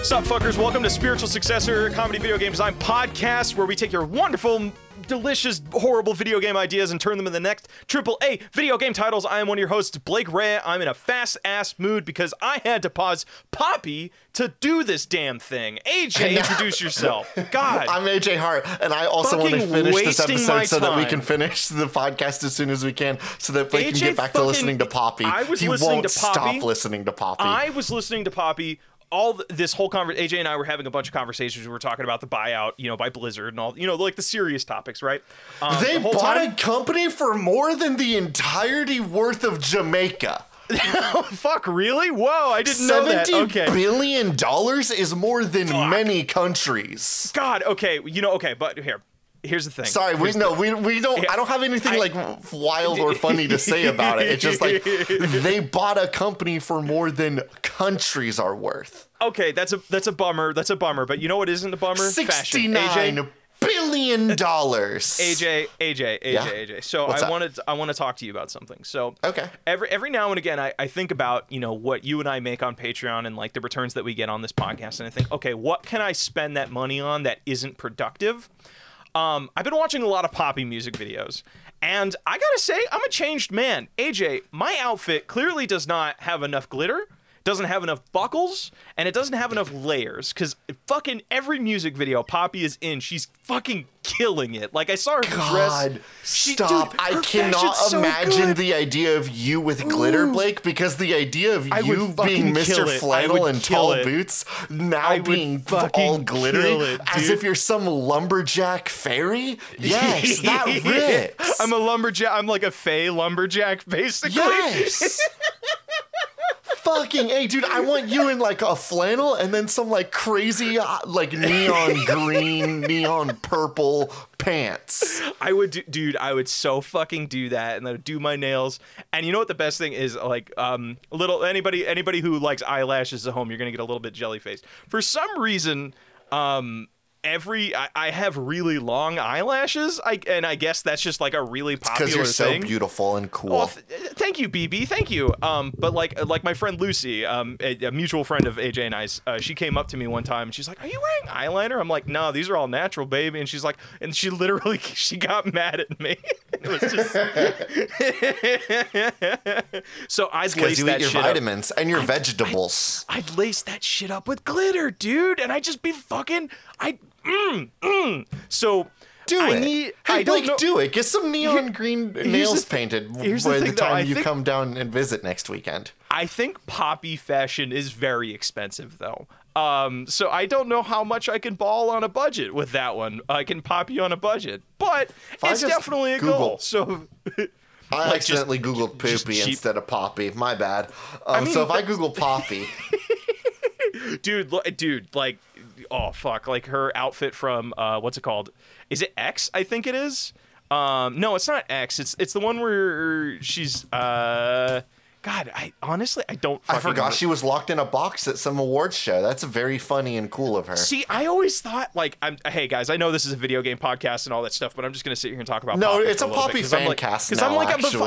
Sup, fuckers? Welcome to Spiritual Successor Comedy Video Game Design Podcast, where we take your wonderful, delicious, horrible video game ideas and turn them into the next AAA video game titles. I am one of your hosts, Blake Ray. I'm in a fast-ass mood because I had to pause Poppy to do this damn thing. AJ, introduce yourself. God. I'm AJ Hart, and I also want to finish this episode so that we can finish the podcast as soon as we can, so that Blake can get back to listening to Poppy. He won't stop listening to Poppy. I was listening to Poppy. This whole conversation, AJ and I were having a bunch of conversations. We were talking about the buyout, by Blizzard and all, like the serious topics, right? They bought a company for more than the entirety worth of Jamaica. Fuck, really? Whoa, I didn't know that. Okay. $70 billion is more than many countries. God, okay, but here's the thing. Sorry, we don't. I don't have anything wild or funny to say about it. It's just like they bought a company for more than countries are worth. Okay, that's a bummer. That's a bummer. But you know what isn't a bummer? $69 billion. AJ. So I want to talk to you about something. So okay. Every now and again, I think about what you and I make on Patreon and like the returns that we get on this podcast, and I think, okay, what can I spend that money on that isn't productive? I've been watching a lot of Poppy music videos, and I gotta say, I'm a changed man. AJ, my outfit clearly does not have enough glitter, doesn't have enough buckles, and it doesn't have enough layers, because fucking every music video Poppy is in, she's fucking killing it. Like, I saw her dress. Stop. Dude, I cannot imagine the idea of you with glitter, Blake, because the idea of you being Mr. Flannel and tall boots, now being all glittery, as if you're some lumberjack fairy? Yes, that rips. I'm a lumberjack. I'm like a fey lumberjack, basically. Yes. Fucking A, dude, I want you in like a flannel and then some like crazy neon green, neon purple pants. I would so fucking do that, and then do my nails. And you know what the best thing is? Like, anybody who likes eyelashes at home, you're gonna get a little bit jelly faced. For some reason, I have really long eyelashes, and I guess that's just like a really popular thing. Because you're so beautiful and cool. Well, thank you, BB. Thank you. But like my friend Lucy, a mutual friend of AJ and I's, she came up to me one time and she's like, "Are you wearing eyeliner?" I'm like, "No, these are all natural, baby." And she's like, and she literally got mad at me. It was just so I'd lace that shit up. Because you eat your vitamins and your vegetables. I'd lace that shit up with glitter, dude, and I'd just be fucking. So do it. Do it. Get some neon green nails painted by the time you come down and visit next weekend. I think Poppy fashion is very expensive, though. So I don't know how much I can ball on a budget with that one. I can Poppy on a budget, but it's definitely a goal. So I accidentally Googled Poopy instead of Poppy. My bad. So if I Google Poppy, dude, like. Oh fuck! Like her outfit from what's it called? Is it X? I think it is. No, it's not X. It's the one where she's. God, I honestly don't. I forgot remember. She was locked in a box at some awards show. That's very funny and cool of her. See, I always thought hey guys, I know this is a video game podcast and all that stuff, but I'm just gonna sit here and talk about. No, Poppy it's a Poppy fan cast now.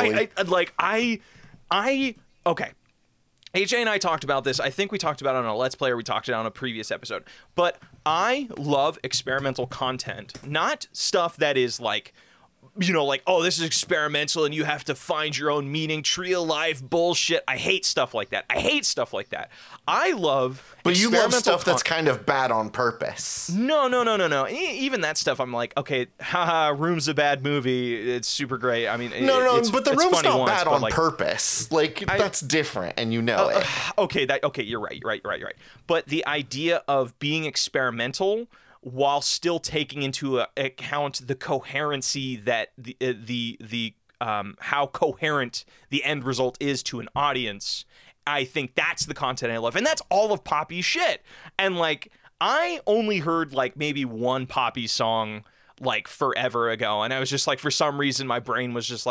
Okay. AJ and I talked about this. I think we talked about it on a Let's Play, or we talked about it on a previous episode. But I love experimental content, not stuff that is like, oh, this is experimental and you have to find your own meaning, tree of life bullshit. I hate stuff like that. I love But you love stuff that's kind of bad on purpose. No. Even that stuff, I'm like, okay, haha, Room's a bad movie. It's super great. I mean, but The Room's not bad on purpose. Like, that's different, and you know it. Okay, you're right. But the idea of being experimental while still taking into account the coherency that the how coherent the end result is to an audience, I think that's the content I love, and that's all of Poppy's shit. And like, I only heard like maybe one Poppy song like forever ago, and I was just like, for some reason my brain was just like,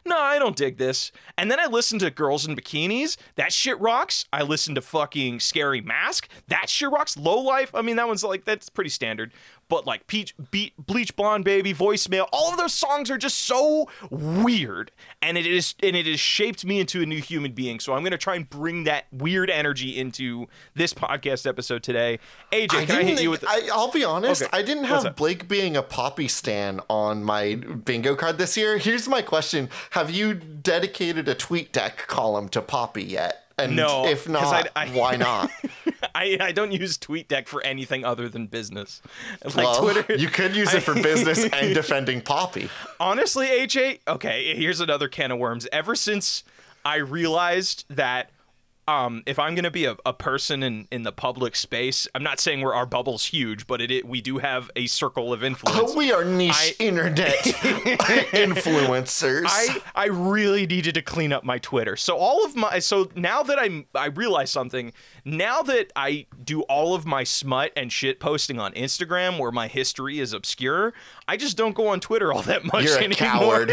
no, I don't dig this. And then I listen to Girls in Bikinis. That shit rocks. I listen to fucking Scary Mask. That shit rocks. Low Life. I mean, that one's like, that's pretty standard. But like Bleach Blonde Baby, Voicemail, all of those songs are just so weird. And it has shaped me into a new human being. So I'm going to try and bring that weird energy into this podcast episode today. AJ, can I hit you with... I'll be honest, okay. I didn't have Blake being a Poppy stan on my bingo card this year. Here's my question. Have you dedicated a TweetDeck column to Poppy yet? And no, if not, why not? I don't use TweetDeck for anything other than business. Like well, Twitter, you could use it for business and defending Poppy. Honestly, AJ, okay, here's another can of worms. Ever since I realized that if I'm going to be a person in the public space, I'm not saying our bubble's huge, but we do have a circle of influence. We are niche internet influencers. I really needed to clean up my Twitter. So now that I realize something, now that I do all of my smut and shit posting on Instagram where my history is obscure, I just don't go on Twitter all that much anymore. You're a coward.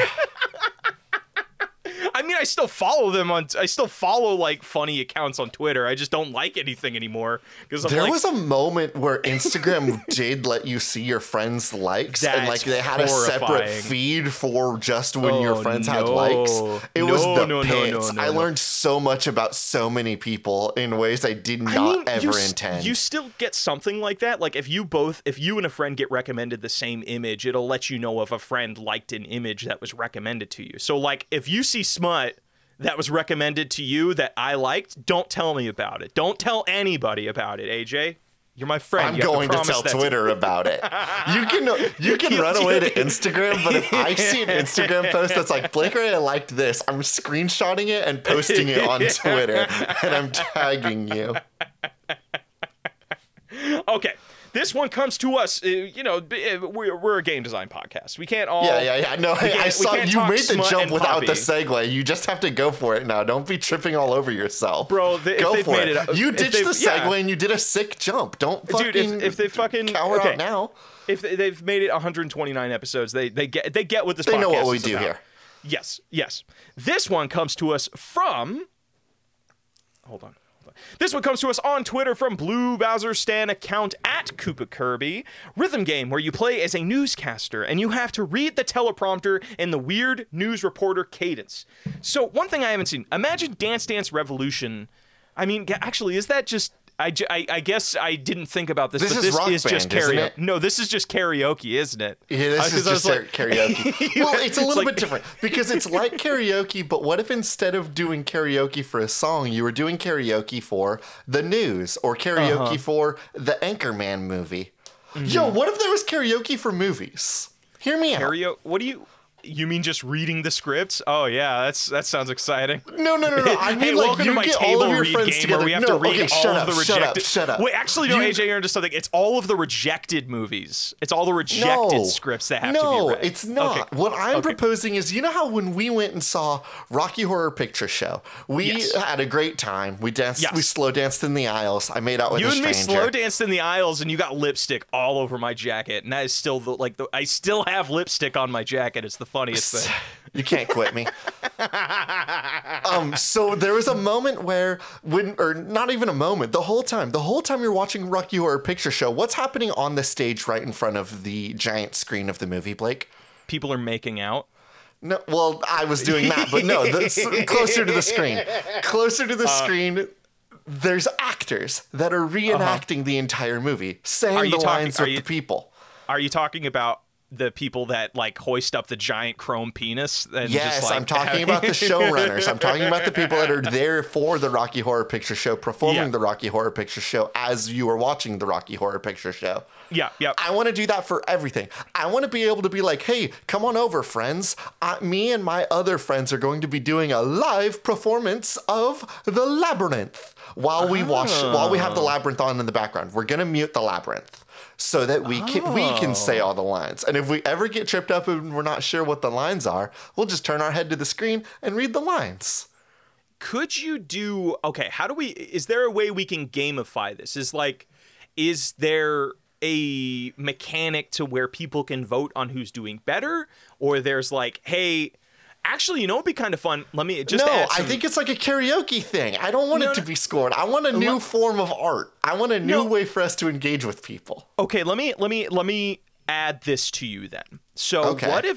I mean, I still follow them I still follow like funny accounts on Twitter. I just don't like anything anymore because there was a moment where Instagram did let you see your friends' likes, and like they had horrifying. A separate feed for just when your friends had likes. It was the pits. I learned so much about so many people in ways I did not ever intend. You still get something like that. Like if you and a friend get recommended the same image, it'll let you know if a friend liked an image that was recommended to you. So like if you see smut that was recommended to you that I liked, don't tell me about it. Don't tell anybody about it, AJ. You're my friend. I'm going to tell Twitter about it. You can run away to Instagram, but if I see an Instagram post that's like, Blake Ray, I liked this, I'm screenshotting it and posting it on Twitter, and I'm tagging you. Okay. This one comes to us, we're a game design podcast. We can't all... Yeah. No, I saw you made the jump without the segue. You just have to go for it now. Don't be tripping all over yourself. Bro, go for it. You ditched the segue and you did a sick jump. Don't fucking... Dude, if they fucking... cower out now. If they've made it 129 episodes, they get what this podcast is about. They know what we do here. Yes. This one comes to us from... Hold on. This one comes to us on Twitter from Blue Bowser Stan account at Koopa Kirby. Rhythm game where you play as a newscaster and you have to read the teleprompter in the weird news reporter cadence. So one thing I haven't seen, imagine Dance Dance Revolution. I mean, actually, is that just... I guess I didn't think about this, but this is just karaoke. No, this is just karaoke, isn't it? Yeah, this is just karaoke. Well, it's a little bit different because it's like karaoke, but what if instead of doing karaoke for a song, you were doing karaoke for the news or karaoke for the Anchorman movie? Mm-hmm. Yo, what if there was karaoke for movies? Hear me out. What do you mean just reading the scripts? Oh yeah, that sounds exciting. No. I mean, like you get all of your friends together. Where we have to read all of the rejected. Shut up. Wait, actually, no, AJ, you're into something. It's all of the rejected movies. It's all the rejected scripts that have to be read. No, it's not. Okay. What I'm proposing is, you know how when we went and saw Rocky Horror Picture Show, we had a great time. We danced. Yes. We slow danced in the aisles. I made out with a stranger. You and me slow danced in the aisles, and you got lipstick all over my jacket, and that is still I still have lipstick on my jacket. It's the funniest thing. You can't quit me. So there was a moment where not even a moment, the whole time you're watching Rocky Horror Picture Show, what's happening on the stage right in front of the giant screen of the movie, Blake? People are making out. No, well, I was doing that, but no, closer to the screen. Closer to the screen, there's actors that are reenacting the entire movie, saying the lines with the people. Are you talking about the people that like hoist up the giant chrome penis? And yes, just, like, I'm talking about the showrunners. I'm talking about the people that are there for the Rocky Horror Picture Show, performing the Rocky Horror Picture Show as you are watching the Rocky Horror Picture Show. Yeah. I want to do that for everything. I want to be able to be like, hey, come on over, friends. Me and my other friends are going to be doing a live performance of The Labyrinth while we have The Labyrinth on in the background. We're going to mute The Labyrinth so that we can say all the lines. And if we ever get tripped up and we're not sure what the lines are, we'll just turn our head to the screen and read the lines. Could you do... Okay, is there a way we can gamify this? Is there a mechanic to where people can vote on who's doing better? Or there's like, hey... Actually, you know what'd be kind of fun? Let me just No, I think it's like a karaoke thing. I don't want it to be scored. I want a new form of art. I want a new way for us to engage with people. Okay, let me add this to you then. So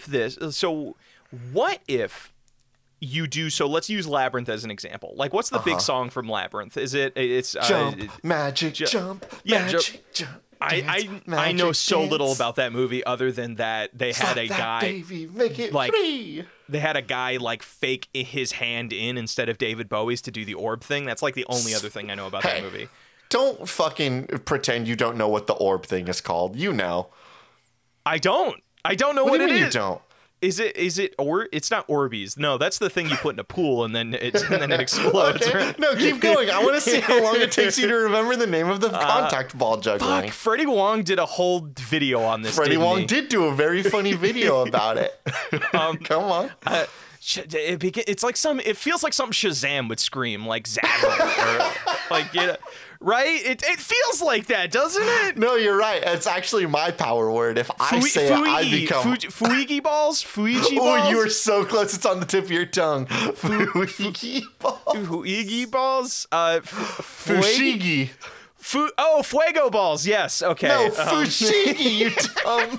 what if you do, so let's use Labyrinth as an example. Like, what's the big song from Labyrinth? It's jump, magic jump, magic jump. I know so little about that movie other than that they had a guy, baby, make it free. They had a guy like fake his hand in instead of David Bowie's to do the orb thing. That's like the only other thing I know about that movie. Don't fucking pretend you don't know what the orb thing is called. You know. I don't know what it is. You don't. Is it or it's not Orbeez? No, that's the thing you put in a pool and then it explodes. Okay. Right? No, keep going. I want to see how long it takes you to remember the name of the contact ball juggling. Fuck, Freddie Wong did a whole video on this. Freddie Wong did do a very funny video about it. Come on. It's like it feels like something Shazam would scream, like Zadman, or like, you know, right? It feels like that, doesn't it? No, you're right. It's actually my power word. If I say it, I become Fuigi balls. Fuigi balls. Oh, you were so close. It's on the tip of your tongue. Fuigi balls. Fuigi balls. Fushigi. Fuego balls. Yes. Okay. No, Fushigi. You dumb.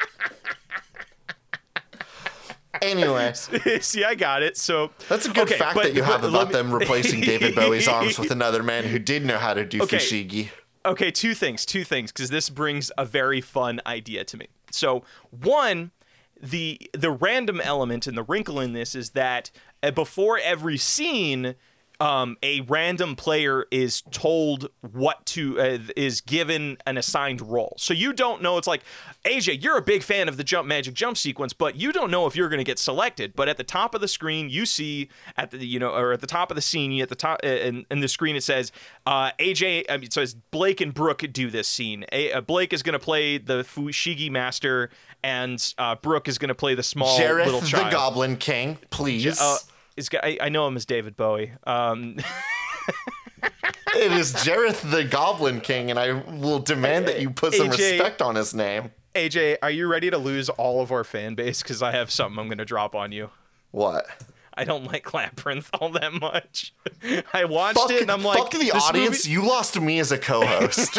Anyway. See, I got it. So that's a good fact that you have about them replacing David Bowie's arms with another man who did know how to do fushigi. Okay, two things, because this brings a very fun idea to me. So, one, the random element and the wrinkle in this is that before every scene, a random player is told what to is given an assigned role. So you don't know. It's like, AJ, you're a big fan of the magic jump sequence, but you don't know if you're going to get selected. But at the top of the screen, you see at the top of the scene, at the top in the screen, it says AJ. It says Blake and Brooke do this scene. Blake is going to play the Fushigi master, and Brooke is going to play the small Jareth little child. The Goblin King, please. I know him as David Bowie. It is Jareth the Goblin King, and I will demand that you put some respect on his name. AJ, are you ready to lose all of our fan base? Because I have something I'm going to drop on you. What? I don't like Labyrinth all that much. I watched it and I'm like, fuck the audience. You lost me as a co-host.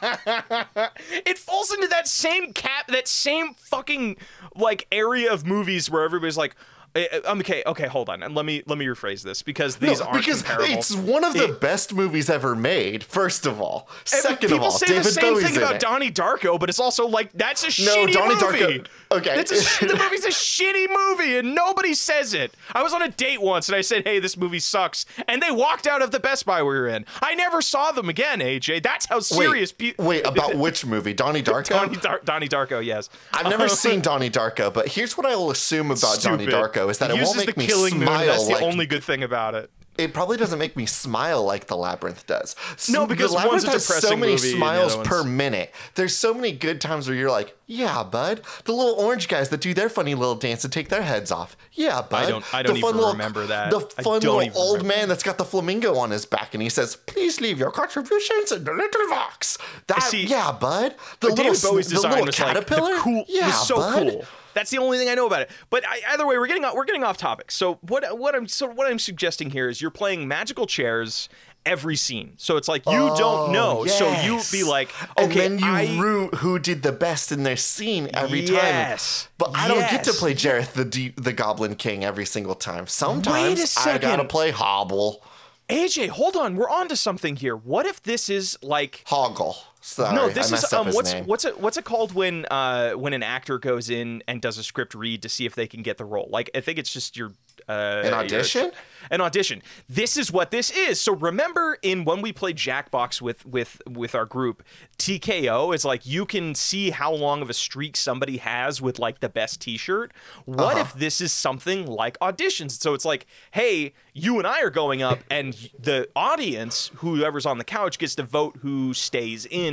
It falls into that same fucking like area of movies where everybody's like, okay, hold on, and let me rephrase this because these aren't comparable. It's one of the best movies ever made. First of all, second of all, people say David the same Bowie's thing about Donnie Darko, but it's also like that's a shitty movie. Okay, the movie's a shitty movie, and nobody says it. I was on a date once, and I said, "Hey, this movie sucks," and they walked out of the Best Buy we were in. I never saw them again, AJ. That's how serious. Wait, about which movie? Donnie Darko. Donnie Darko, yes. I've never seen Donnie Darko, but here's what I will assume about Donnie Darko is that it won't make me smile. That's the only good thing about it. It probably doesn't make me smile like The Labyrinth does. No, because The Labyrinth has so many movie, smiles per minute. There's so many good times where you're like, yeah, bud. The little orange guys that do their funny little dance and take their heads off. Yeah, bud. I don't even remember that. The fun little old man that's got the flamingo on his back and he says, please leave your contributions in the little box. Yeah, bud. The David Bowie's design was caterpillar? Like was so cool. That's the only thing I know about it. But either way, we're getting off topic. So what I'm suggesting here is you're playing magical chairs every scene. So it's like you don't know. Yes. So you be like, okay, and then you root who did the best in their scene every time. But I don't get to play Jareth the Goblin King every single time. Sometimes I gotta play Hobble. AJ, hold on. We're on to something here. What if this is like Hoggle? Sorry, no, this is name. what's it called when an actor goes in and does a script read to see if they can get the role? Like I think it's just your an audition. An audition. This is what this is. So remember when we played Jackbox with our group, TKO is like you can see how long of a streak somebody has with like the best T-shirt. What if this is something like auditions? So it's like, hey, you and I are going up, and the audience, whoever's on the couch, gets to vote who stays in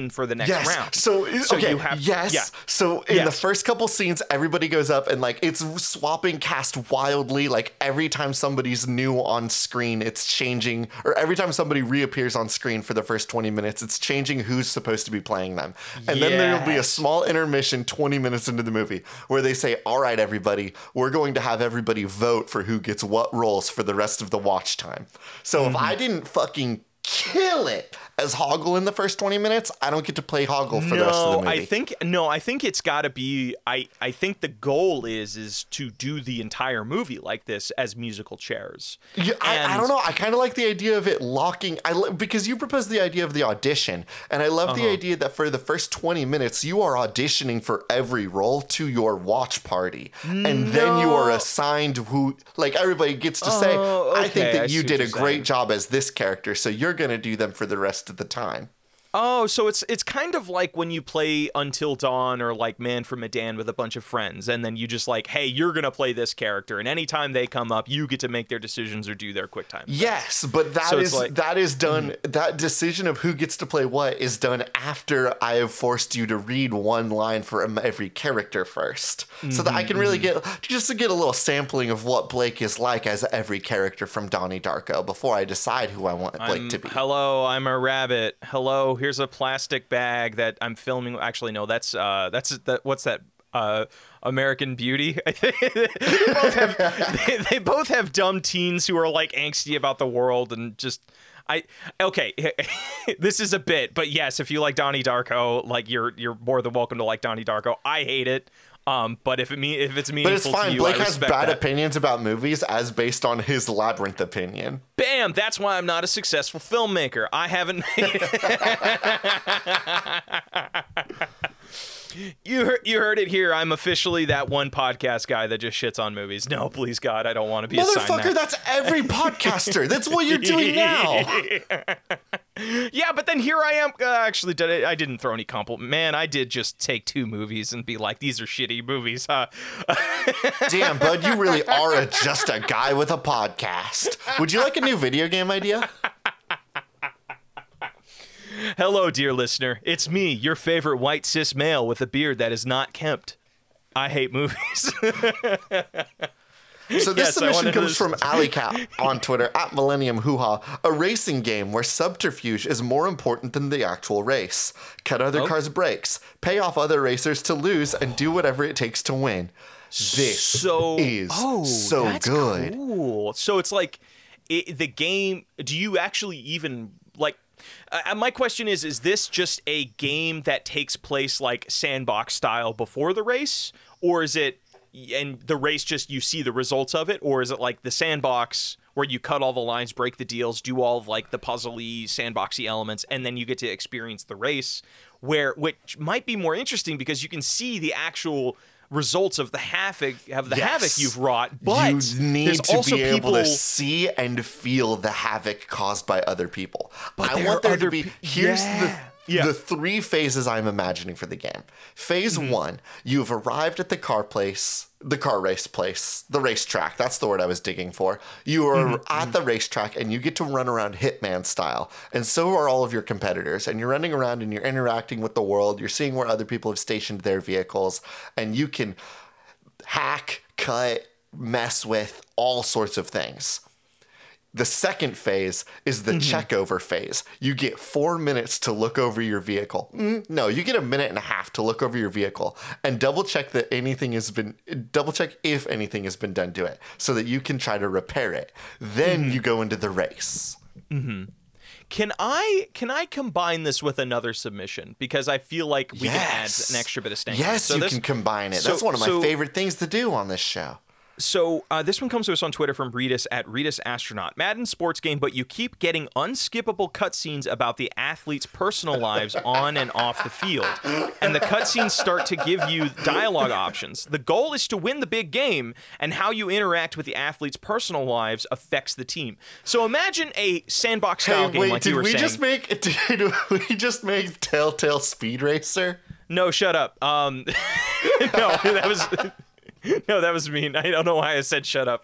position for the next round. So you have So in the first couple scenes, everybody goes up and like it's swapping cast wildly. Like every time somebody's new on screen, it's changing, or every time somebody reappears on screen for the first 20 minutes, it's changing who's supposed to be playing them. And then there'll be a small intermission 20 minutes into the movie where they say, all right, everybody, we're going to have everybody vote for who gets what roles for the rest of the watch time. So if I didn't fucking kill it as Hoggle in the first 20 minutes, I don't get to play Hoggle for the rest of the movie. I think it's got to be, I think the goal is to do the entire movie like this as musical chairs. Yeah, I don't know. I kind of like the idea of it locking, because you proposed the idea of the audition, and I love the idea that for the first 20 minutes, you are auditioning for every role to your watch party, and then you are assigned who, like everybody gets to say, I think that you did a great job as this character, so you're going to do them for the rest of the time. Oh, so it's kind of like when you play Until Dawn or like Man from Medan with a bunch of friends, and then you just like, hey, you're going to play this character, and anytime they come up, you get to make their decisions or do their quick time. Yes, but that is done, that decision of who gets to play what is done after I have forced you to read one line for every character first. So that I can really get a little sampling of what Blake is like as every character from Donnie Darko before I decide who I want Blake to be. Hello, I'm a rabbit. Hello, here's a plastic bag that I'm filming. Actually, no, that's what's that? American Beauty. They both have dumb teens who are like angsty about the world and just. This is a bit, but yes, if you like Donnie Darko, like you're more than welcome to like Donnie Darko. I hate it. But if it's meaningful, but it's fine. To you, Blake has bad opinions about movies as based on his Labyrinth opinion. Bam! That's why I'm not a successful filmmaker. I haven't You heard it here. I'm officially that one podcast guy that just shits on movies. No, please God, I don't want to be assigned that. Motherfucker, that's every podcaster. That's what you're doing now. Yeah, but then here I am. Actually, I didn't throw any compliment. Man, I did just take 2 movies and be like, these are shitty movies, huh? Damn, bud, you really are just a guy with a podcast. Would you like a new video game idea? Hello, dear listener. It's me, your favorite white cis male with a beard that is not kempt. I hate movies. So this submission comes from AlleyCat on Twitter, @MillenniumHooHa, a racing game where subterfuge is more important than the actual race. Cut other cars' brakes, pay off other racers to lose, and do whatever it takes to win. This is so good. Cool. So it's like the game, do you actually even, like, my question is this just a game that takes place like sandbox style before the race, or is it, and the race just you see the results of it, or is it like the sandbox where you cut all the lines, break the deals, do all of like the puzzly sandboxy elements, and then you get to experience the race, which might be more interesting because you can see the actual results of the havoc you've wrought, but you need to be able to see and feel the havoc caused by other people. But I want there to be the 3 phases I'm imagining for the game. Phase 1, you've arrived at the car race place, the racetrack. That's the word I was digging for. You are at the racetrack and you get to run around Hitman style. And so are all of your competitors. And you're running around and you're interacting with the world. You're seeing where other people have stationed their vehicles. And you can hack, cut, mess with all sorts of things. The second phase is the checkover phase. You get 4 minutes to look over your vehicle. No, you get 1.5 minutes to look over your vehicle and double check if anything has been done to it so that you can try to repair it. Then you go into the race. Can I combine this with another submission? Because I feel like we can add an extra bit of stank. Yes, you can combine it. That's one of my favorite things to do on this show. So this one comes to us on Twitter from Reedus @ReedusAstronaut. Madden sports game, but you keep getting unskippable cutscenes about the athletes' personal lives on and off the field. And the cutscenes start to give you dialogue options. The goal is to win the big game, and how you interact with the athletes' personal lives affects the team. So imagine a sandbox-style game like you were saying. Did we just make Telltale Speed Racer? No, shut up. No, that was... No, that was mean. I don't know why I said shut up. I'm just...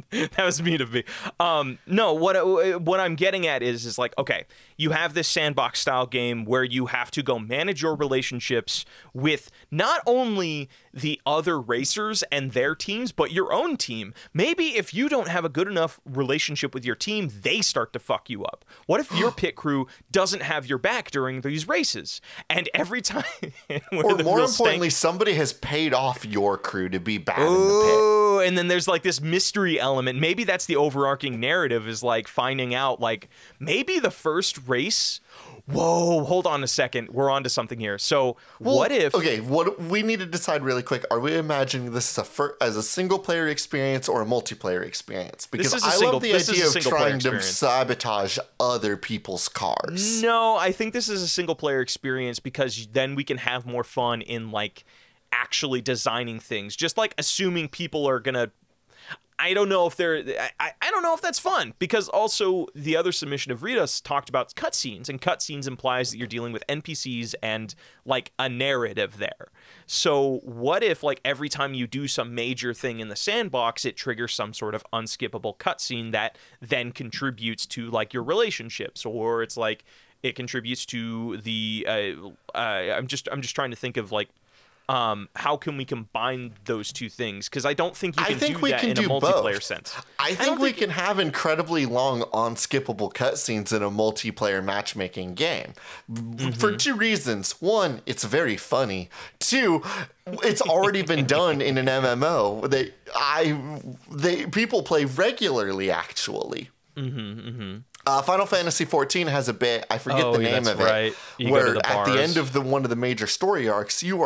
That was mean of me. No, what I'm getting at is like, okay, you have this sandbox style game where you have to go manage your relationships with not only the other racers and their teams, but your own team. Maybe if you don't have a good enough relationship with your team, they start to fuck you up. What if your pit crew doesn't have your back during these races? And every time... or more importantly, somebody has paid off your crew to be bad in the pit. Oh, and then there's like this mystery element. Maybe that's the overarching narrative, is like finding out like maybe the first race... Whoa, hold on a second. We're on to something here. So what if... Okay, what we need to decide really quick. Are we imagining this as a single-player experience or a multiplayer experience? Because I love the idea of trying to sabotage other people's cars. No, I think this is a single-player experience because then we can have more fun in, like, actually designing things. Just, like, assuming people are going to... I don't know if I don't know if that's fun, because also the other submission of Rita's talked about cutscenes, and cutscenes implies that you're dealing with NPCs and like a narrative there. So what if like every time you do some major thing in the sandbox, it triggers some sort of unskippable cutscene that then contributes to like your relationships, or it's like it contributes to the I'm just trying to think of like how can we combine those two things? Because I don't think you can do that in a multiplayer sense. I think we can have incredibly long, unskippable cutscenes in a multiplayer matchmaking game. For two reasons. One, it's very funny. Two, it's already been done in an MMO that people play regularly, actually. Final Fantasy XIV has a bit, I forget the name of it, where at the end of one of the major story arcs, you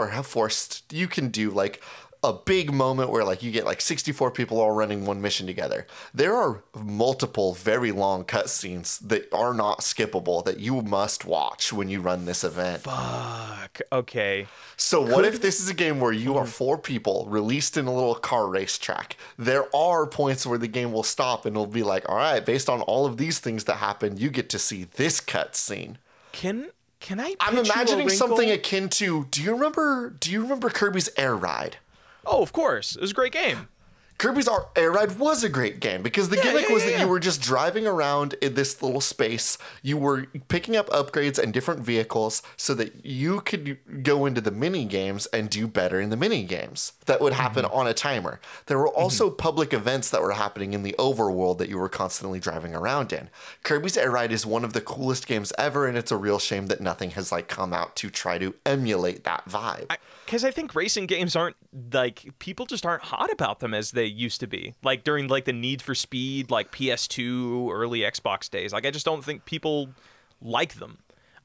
can do like a big moment where like you get like 64 people all running one mission together. There are multiple very long cutscenes that are not skippable that you must watch when you run this event. Fuck. Okay. So what if this is a game where you are 4 people released in a little car racetrack? There are points where the game will stop and it'll be like, all right, based on all of these things that happen, you get to see this cutscene. Can I? I'm imagining something akin to. Do you remember Kirby's Air Ride? Oh, of course. It was a great game. Kirby's Air Ride was a great game because the gimmick was that you were just driving around in this little space. You were picking up upgrades and different vehicles so that you could go into the mini games and do better in the mini games that would happen on a timer. There were also public events that were happening in the overworld that you were constantly driving around in. Kirby's Air Ride is one of the coolest games ever, and it's a real shame that nothing has like come out to try to emulate that vibe. Because I think racing games aren't like, people just aren't hot about them as they used to be. Like during like the Need for Speed, like PS2, early Xbox days. Like I just don't think people like them.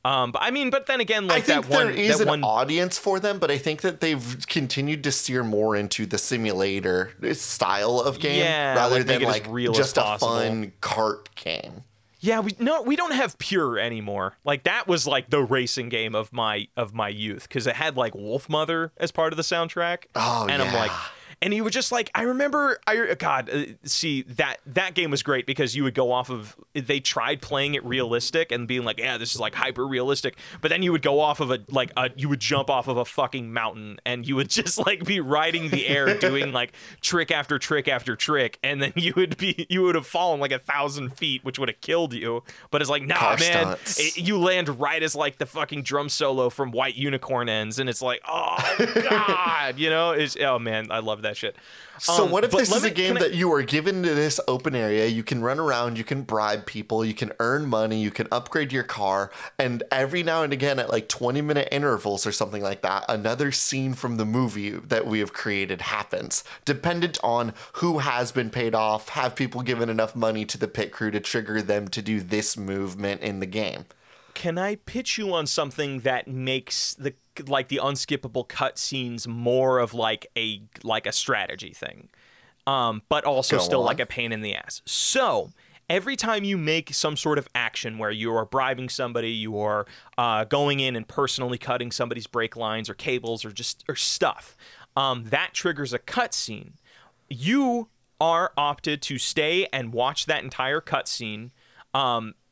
But then again, like I think there is an audience for them, but I think that they've continued to steer more into the simulator style of game rather than like just a fun kart game. Yeah, we don't have Pure anymore. Like that was like the racing game of my youth, because it had like Wolfmother as part of the soundtrack. Oh, and I'm like, and you would just like, I remember, see that game was great because you would go off of, they tried playing it realistic and being like, yeah, this is like hyper realistic, but then you would go off of you would jump off of a fucking mountain and you would just like be riding the air doing like trick after trick after trick, and then you would have fallen like 1,000 feet, which would have killed you. But it's like, nah, man, you land right as like the fucking drum solo from White Unicorn ends, and it's like, oh god, oh man, I love that shit. So what if this is a game that you are given to this open area, you can run around, you can bribe people, you can earn money, you can upgrade your car, and every now and again at like 20-minute intervals or something like that, another scene from the movie that we have created happens, dependent on who has been paid off, have people given enough money to the pit crew to trigger them to do this movement in the game. Can I pitch you on something that makes the unskippable cutscenes more of like a strategy thing, but also still like a pain in the ass? So every time you make some sort of action where you are bribing somebody, you are going in and personally cutting somebody's brake lines or cables or stuff, that triggers a cutscene. You are opted to stay and watch that entire cutscene,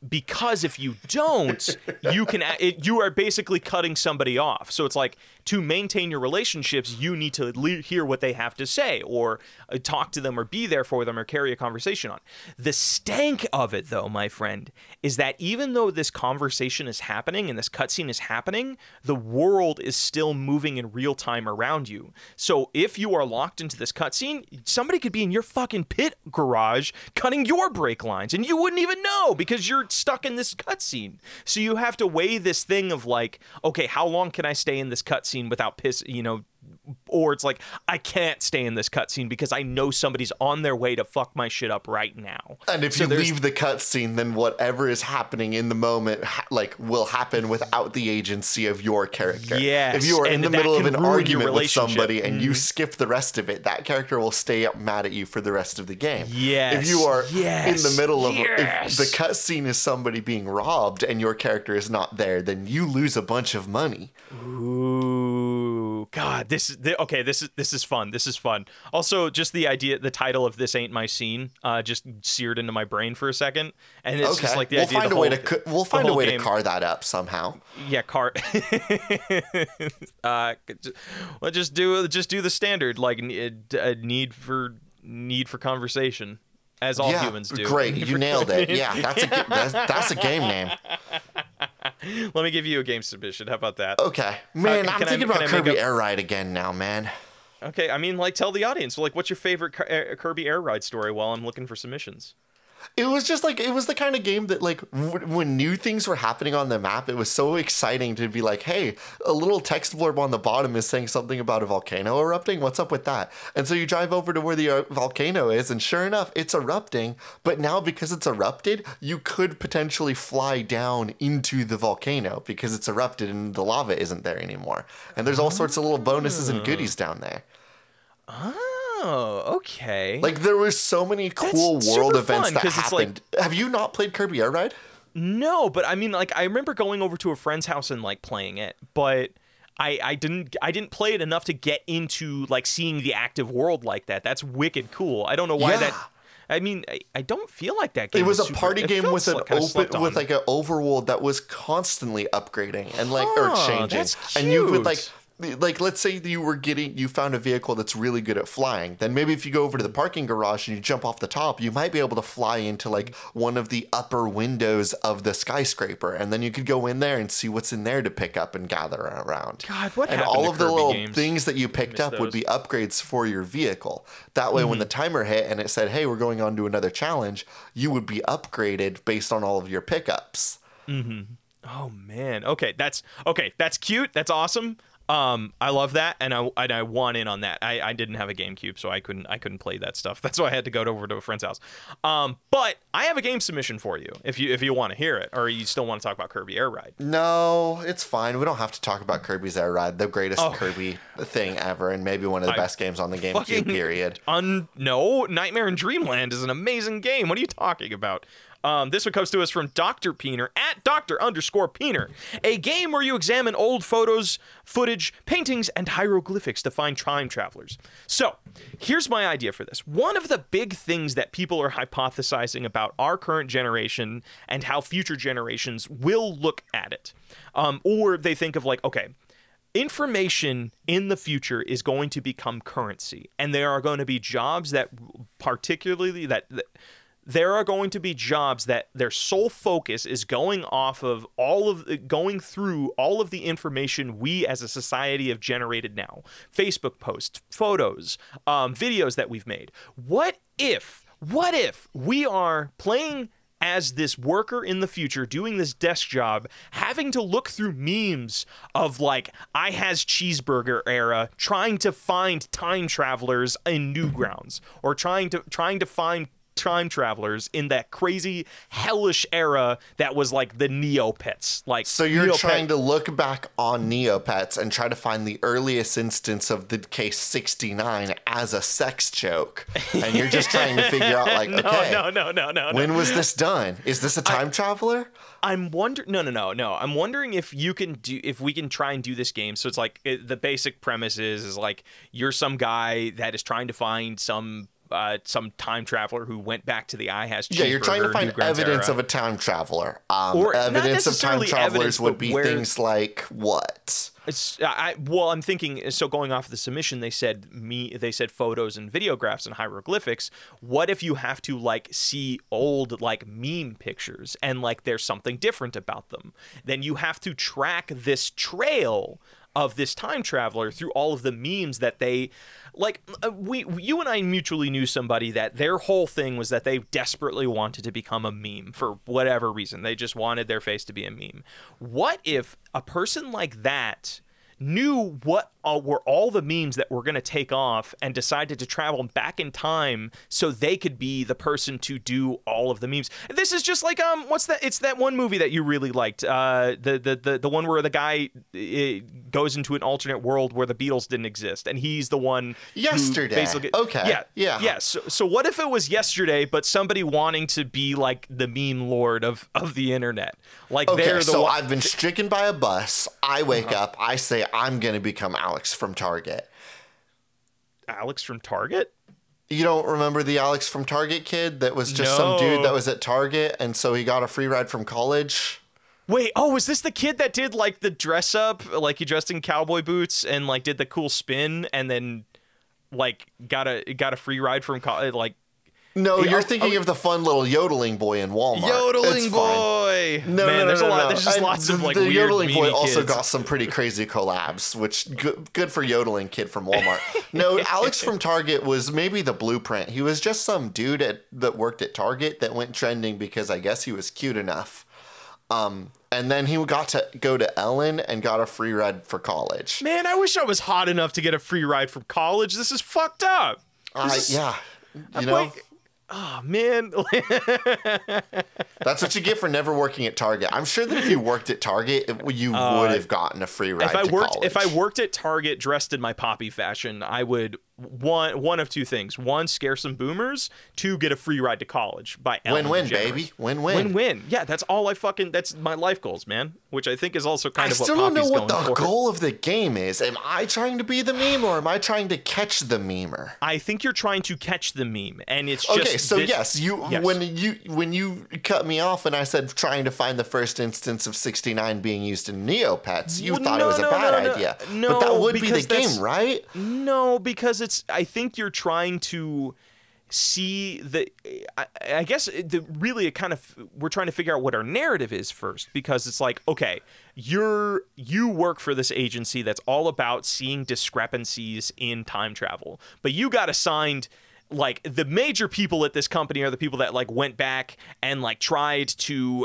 because if you don't, you are basically cutting somebody off. So it's like, to maintain your relationships, you need to hear what they have to say, or talk to them, or be there for them, or carry a conversation on. The stank of it, though, my friend, is that even though this conversation is happening and this cutscene is happening, the world is still moving in real time around you. So if you are locked into this cutscene, somebody could be in your fucking pit garage cutting your brake lines, and you wouldn't even know because you're stuck in this cutscene. So you have to weigh this thing of like, okay, how long can I stay in this cutscene without or it's like, I can't stay in this cutscene because I know somebody's on their way to fuck my shit up right now. And if you leave the cutscene, then whatever is happening in the moment will happen without the agency of your character. Yes. If you are in the middle of an argument with somebody and you skip the rest of it, that character will stay up mad at you for the rest of the game. Yes. If you are in the middle of if the cutscene is somebody being robbed and your character is not there, then you lose a bunch of money. Ooh, God, this is fun. This is fun. Also, just the title of "This Ain't My Scene" just seared into my brain for a second, and it's just like the idea. We'll find a way to car that up somehow. Yeah, car. Well, just do the standard, like a need for conversation, as all humans do. Great, you nailed it. Yeah, that's a game name. Let me give you a game submission. How about that? Okay. Man, I'm thinking about Kirby Air Ride again now, man. Okay, I mean, like, tell the audience, like, what's your favorite Kirby Air Ride story while I'm looking for submissions? It was just like, it was the kind of game that, like, when new things were happening on the map, it was so exciting to be like, hey, a little text blurb on the bottom is saying something about a volcano erupting. What's up with that? And so you drive over to where the volcano is, and sure enough, it's erupting. But now, because it's erupted, you could potentially fly down into the volcano because it's erupted and the lava isn't there anymore. And there's all sorts of little bonuses and goodies down there. Oh, okay. Like, there was so many cool world events that happened. Have you not played Kirby Air Ride? No, but I mean, like, I remember going over to a friend's house and, like, playing it, but I didn't play it enough to get into, like, seeing the active world like that. That's wicked cool. I don't know why that... I mean, I don't feel like that game. It was a party game with an overworld that was constantly upgrading and or changing. That's cute. And you would like let's say you found a vehicle that's really good at flying. Then maybe if you go over to the parking garage and you jump off the top, you might be able to fly into like one of the upper windows of the skyscraper, and then you could go in there and see what's in there to pick up and gather around. God, what happened? And all of the little games? things that you picked up would be upgrades for your vehicle. That way, when the timer hit and it said, "Hey, we're going on to another challenge," you would be upgraded based on all of your pickups. Mm-hmm. Oh man. Okay, that's cute. That's awesome. I love that, and I want in on that. I didn't have a GameCube, so I couldn't play that stuff. That's why I had to go over to a friend's house. But I have a game submission for you if you want to hear it, or you still want to talk about Kirby Air Ride. No, it's fine. We don't have to talk about Kirby's Air Ride, the greatest Kirby thing ever, and maybe one of the best games on the GameCube. Period. No, Nightmare in Dreamland is an amazing game. What are you talking about? This one comes to us from Dr. Peener, at Dr_Peener, a game where you examine old photos, footage, paintings, and hieroglyphics to find time travelers. So, here's my idea for this. One of the big things that people are hypothesizing about our current generation and how future generations will look at it, or they think of like, okay, information in the future is going to become currency, and there are going to be jobs that there are going to be jobs that their sole focus is going through all of the information we as a society have generated now. Facebook posts, photos, videos that we've made. What if we are playing as this worker in the future doing this desk job, having to look through memes of like I has cheeseburger era, trying to find time travelers in Newgrounds, or trying to find time travelers in that crazy hellish era that was like the Neopets. Like, so you're trying to look back on Neopets and try to find the earliest instance of the case 69 as a sex joke, and you're just trying to figure out like, no. When was this done? Is this a time traveler? I'm wondering. No. I'm wondering if we can try and do this game. So it's like the basic premise is like you're some guy that is trying to find some some time traveler who went back to the IHAS cheeseburger. Yeah, you're trying to find evidence of a time traveler. Or evidence of time travelers would be things like what? I'm thinking, so going off the submission, they said photos and videographs and hieroglyphics. What if you have to like see old like meme pictures and like there's something different about them? Then you have to track this trail of this time traveler through all of the memes that they like. You and I mutually knew somebody that their whole thing was that they desperately wanted to become a meme for whatever reason. They just wanted their face to be a meme. What if a person like that knew what were all the memes that were going to take off and decided to travel back in time so they could be the person to do all of the memes? This is just like what's that? It's that one movie that you really liked, the one where the guy goes into an alternate world where the Beatles didn't exist, and he's the one. Yesterday. Basically, okay. Yeah. So what if it was Yesterday, but somebody wanting to be like the meme lord of the internet? Like, okay, they're the so one. I've been stricken by a bus. I wake up. I say I'm gonna become Alex from Target. Alex from Target? You don't remember the Alex from Target kid that was just some dude that was at Target, and so he got a free ride from college? Wait, was this the kid that did like the dress up, like he dressed in cowboy boots and like did the cool spin and then like got a free ride from college? Like, no, you're thinking of the fun little yodeling boy in Walmart. Yodeling boy. No, man, there's just lots of like the weird yodeling boy kids. also got some pretty crazy collabs, which good for yodeling kid from Walmart. No, Alex from Target was maybe the blueprint. He was just some dude that worked at Target that went trending because I guess he was cute enough. And then he got to go to Ellen and got a free ride for college. Man, I wish I was hot enough to get a free ride from college. This is fucked up. Yeah, you know. Oh, man. That's what you get for never working at Target. I'm sure that if you worked at Target, you would have gotten a free ride to college. If I worked at Target dressed in my poppy fashion, I would, one of two things. One, scare some boomers. Two, get a free ride to college by Ellen Win-win, DeGeneres. baby. Win-win. Win-win. Yeah, that's all that's my life goals, man. Which I think is also kind of what Poppy's going for. I still don't know what the goal of the game is. Am I trying to be the meme or am I trying to catch the memer? I think you're trying to catch the meme, and it's just... Okay, so when you cut me off and I said trying to find the first instance of 69 being used in Neopets, you thought it was a bad idea. No, but that would be the game, right? No, because I think you're trying to see I guess we're trying to figure out what our narrative is first, because it's like, okay, you work for this agency that's all about seeing discrepancies in time travel, but you got assigned, like, the major people at this company are the people that like went back and like tried to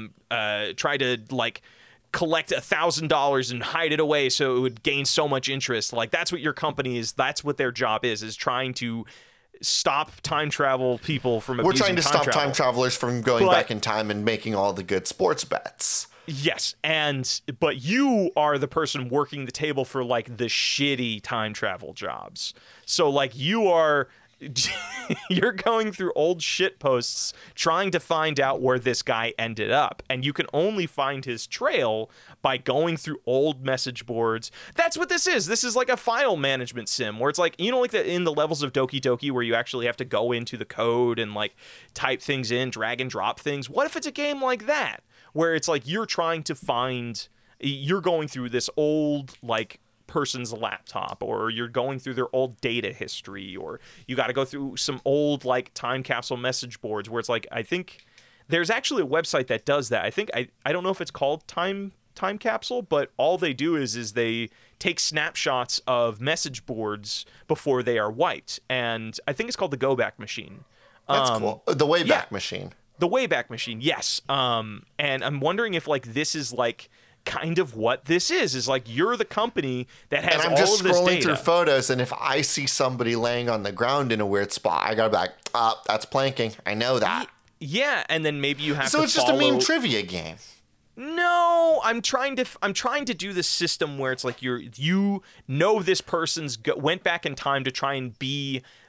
like collect $1,000 and hide it away so it would gain so much interest. Like, that's what your company is. That's what their job is trying to stop time travel people from abusing time travel. We're trying to stop time travelers from going back in time and making all the good sports bets. Yes, but you are the person working the table for like the shitty time travel jobs. So like you're going through old shit posts trying to find out where this guy ended up, and you can only find his trail by going through old message boards. That's what this is. This is like a file management sim where it's like, you know, like in the levels of Doki Doki where you actually have to go into the code and like type things in, drag and drop things. What if it's a game like that where it's like you're going through this old like person's laptop, or you're going through their old data history, or you got to go through some old like time capsule message boards where it's like, I think there's actually a website that does that. I think I don't know if it's called time capsule, but all they do is they take snapshots of message boards before they are wiped, and I think it's called the Go Back Machine. That's cool. The Wayback Machine. The Wayback Machine, yes. And I'm wondering if like this is like kind of what this is like you're the company that has all of this data. And I'm just scrolling through photos, and if I see somebody laying on the ground in a weird spot, I gotta be like, that's planking. I know that. Yeah, and then maybe you have to So it's just a meme trivia game. No, I'm trying to do this system where it's like you know this person's went back in time to try and be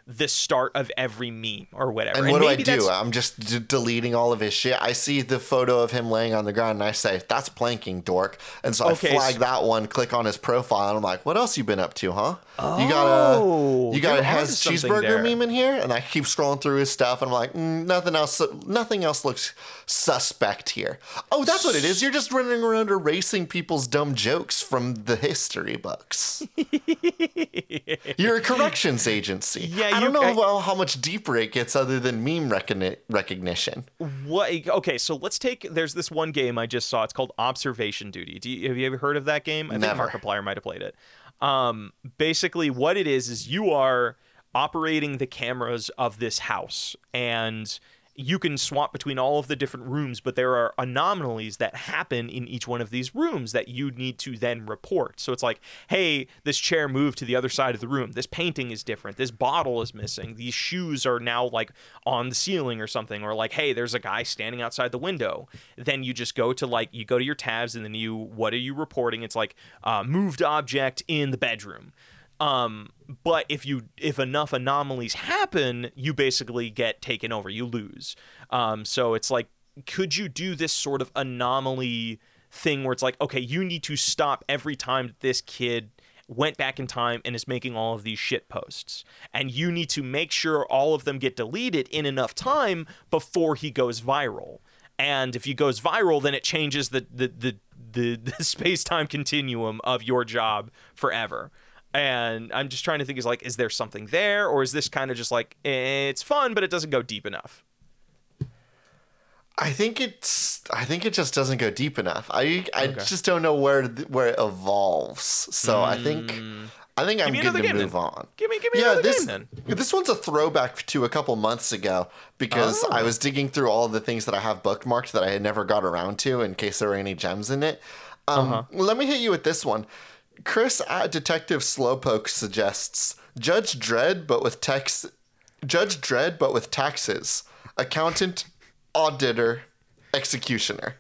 the start of every meme or whatever. And what do I do? I'm just deleting all of his shit. I see the photo of him laying on the ground and I say, that's planking, dork. And so I flag that one, click on his profile, and I'm like, what else you been up to, huh? You got a Has Cheeseburger meme in here? And I keep scrolling through his stuff and I'm like, nothing else looks suspect here. Oh, that's what it is. You're just running around erasing people's dumb jokes from the history books. You're a corrections agency. Yeah, I don't know how much deeper it gets other than meme recognition. What? Okay, so there's this one game I just saw. It's called Observation Duty. Have you ever heard of that game? I think Markiplier might have played it. Basically, what it is you are operating the cameras of this house, and you can swap between all of the different rooms, but there are anomalies that happen in each one of these rooms that you need to then report. So it's like, hey, this chair moved to the other side of the room. This painting is different. This bottle is missing. These shoes are now like on the ceiling or something. Or like, hey, there's a guy standing outside the window. Then you just go to your tabs and then what are you reporting? It's like moved object in the bedroom. But if enough anomalies happen, you basically get taken over. You lose. So it's like, could you do this sort of anomaly thing where it's like, okay, you need to stop every time this kid went back in time and is making all of these shit posts, and you need to make sure all of them get deleted in enough time before he goes viral. And if he goes viral, then it changes the space-time continuum of your job forever. And I'm just trying to think, is there something there, or is this kind of just like, it's fun, but it doesn't go deep enough? I think it just doesn't go deep enough. I just don't know where it evolves. So I think I'm good to move on. Give me another game then. This one's a throwback to a couple months ago because I was digging through all of the things that I have bookmarked that I had never got around to in case there were any gems in it. Let me hit you with this one. Chris at Detective Slowpoke suggests Judge Dredd, but with taxes. Accountant, auditor, executioner.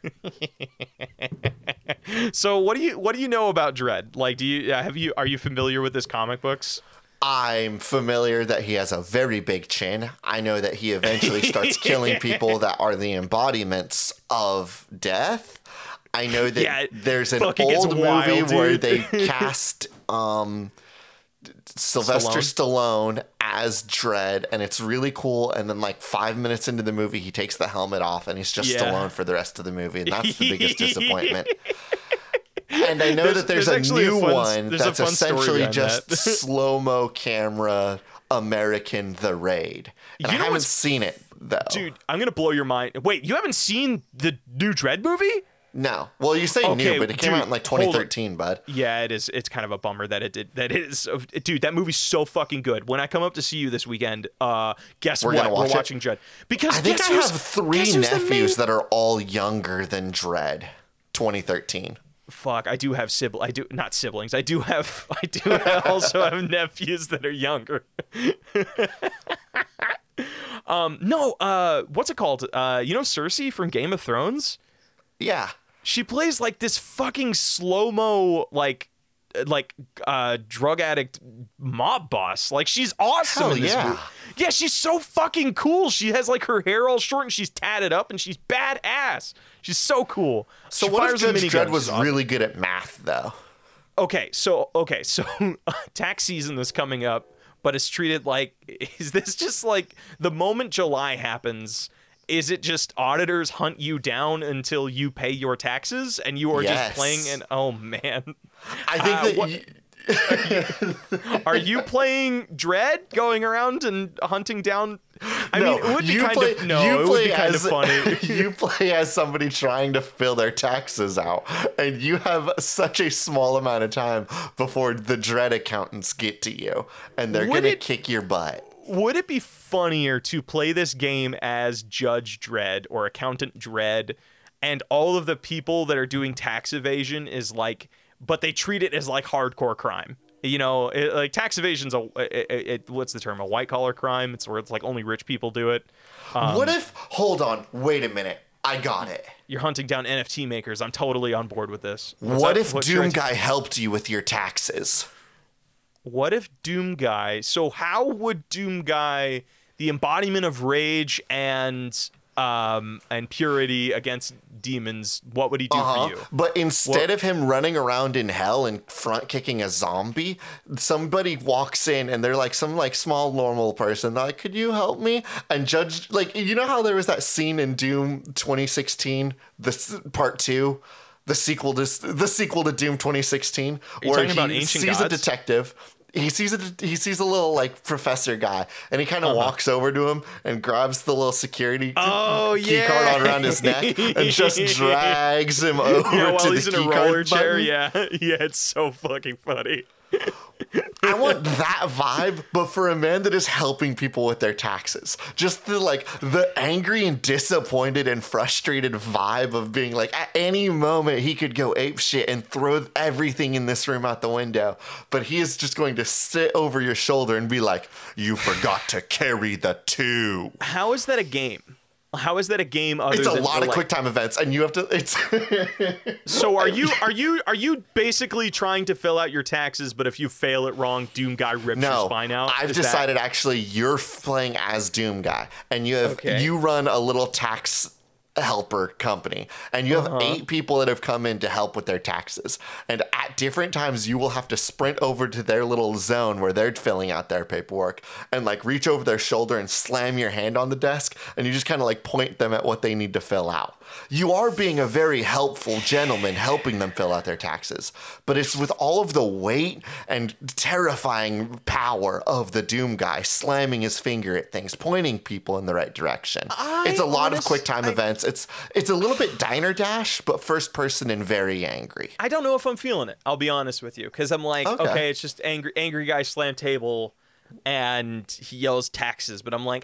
So what do you know about Dredd? Like, are you familiar with his comic books? I'm familiar that he has a very big chin. I know that he eventually starts killing people that are the embodiments of death. I know that there's an old movie where they cast Sylvester Stallone as Dredd, and it's really cool. And then like 5 minutes into the movie, he takes the helmet off, and he's just Stallone for the rest of the movie, and that's the biggest disappointment. And I know that there's a new one that's essentially just slow-mo camera American The Raid. And I haven't seen it, though. Dude, I'm going to blow your mind. Wait, you haven't seen the new Dredd movie? No. Well, you say new, but it came out in like 2013, bud. Yeah, it is. It's kind of a bummer that it did. That is, dude. That movie's so fucking good. When I come up to see you this weekend, guess what? We're watching Dredd. Because I think I have 3 nephews that are all younger than Dredd. 2013. Fuck, I do have not siblings. I do also have nephews that are younger. What's it called? Cersei from Game of Thrones? Yeah. She plays like this fucking slow-mo like drug addict mob boss. Like, she's awesome in this movie. Yeah, she's so fucking cool. She has like her hair all short and she's tatted up and she's badass. She's so cool. So what if Judge Dredd was really good at math, though? Okay, so tax season is coming up, but it's treated like, is this just like the moment July happens? Is it just auditors hunt you down until you pay your taxes and you are just playing an... Oh, man. I think are you playing Dredd, going around and hunting down... I mean, it would be kind of funny. You play as somebody trying to fill their taxes out, and you have such a small amount of time before the Dredd accountants get to you, and they're going to kick your butt. Would it be funnier to play this game as Judge Dredd or Accountant Dredd, and all of the people that are doing tax evasion is like, but they treat it as like hardcore crime? You know, like tax evasion's what's the term? A white collar crime. It's where it's like only rich people do it. What if? Hold on, wait a minute. I got it. You're hunting down NFT makers. I'm totally on board with this. What if Doom Guy helped you with your taxes? what if Doom Guy? So how would Doom Guy, the embodiment of rage and purity against demons, what would he do for you? But instead of him running around in hell and front kicking a zombie, somebody walks in and they're like some like small normal person. They're like, could you help me? And Judge, like, you know how there was that scene in Doom 2016, this part 2, the sequel to Doom 2016, where he sees a detective. He sees a little like professor guy, and he kind of walks over to him and grabs the little security key card around his neck and just drags him over while to he's the in key a roller card chair. button. Yeah, it's so fucking funny. I want that vibe, but for a man that is helping people with their taxes. Just the angry and disappointed and frustrated vibe of being like, at any moment he could go ape shit and throw everything in this room out the window. But he is just going to sit over your shoulder and be like, you forgot to carry the 2. How is that a game? How is that a game? It's a lot of QuickTime events, and you have to. It's So are you basically trying to fill out your taxes? But if you fail it wrong, Doom Guy rips your spine out. I've decided actually you're playing as Doom Guy, and you run a little tax helper company, and you have 8 people that have come in to help with their taxes, and at different times you will have to sprint over to their little zone where they're filling out their paperwork and like reach over their shoulder and slam your hand on the desk, and you just kind of like point them at what they need to fill out. You are being a very helpful gentleman helping them fill out their taxes, but it's with all of the weight and terrifying power of the Doom Guy slamming his finger at things, pointing people in the right direction. It's a lot of QuickTime events. It's a little bit Diner Dash, but first person and very angry. I don't know if I'm feeling it. I'll be honest with you, because I'm like, okay, it's just angry guy slam table, and he yells taxes. But I'm like,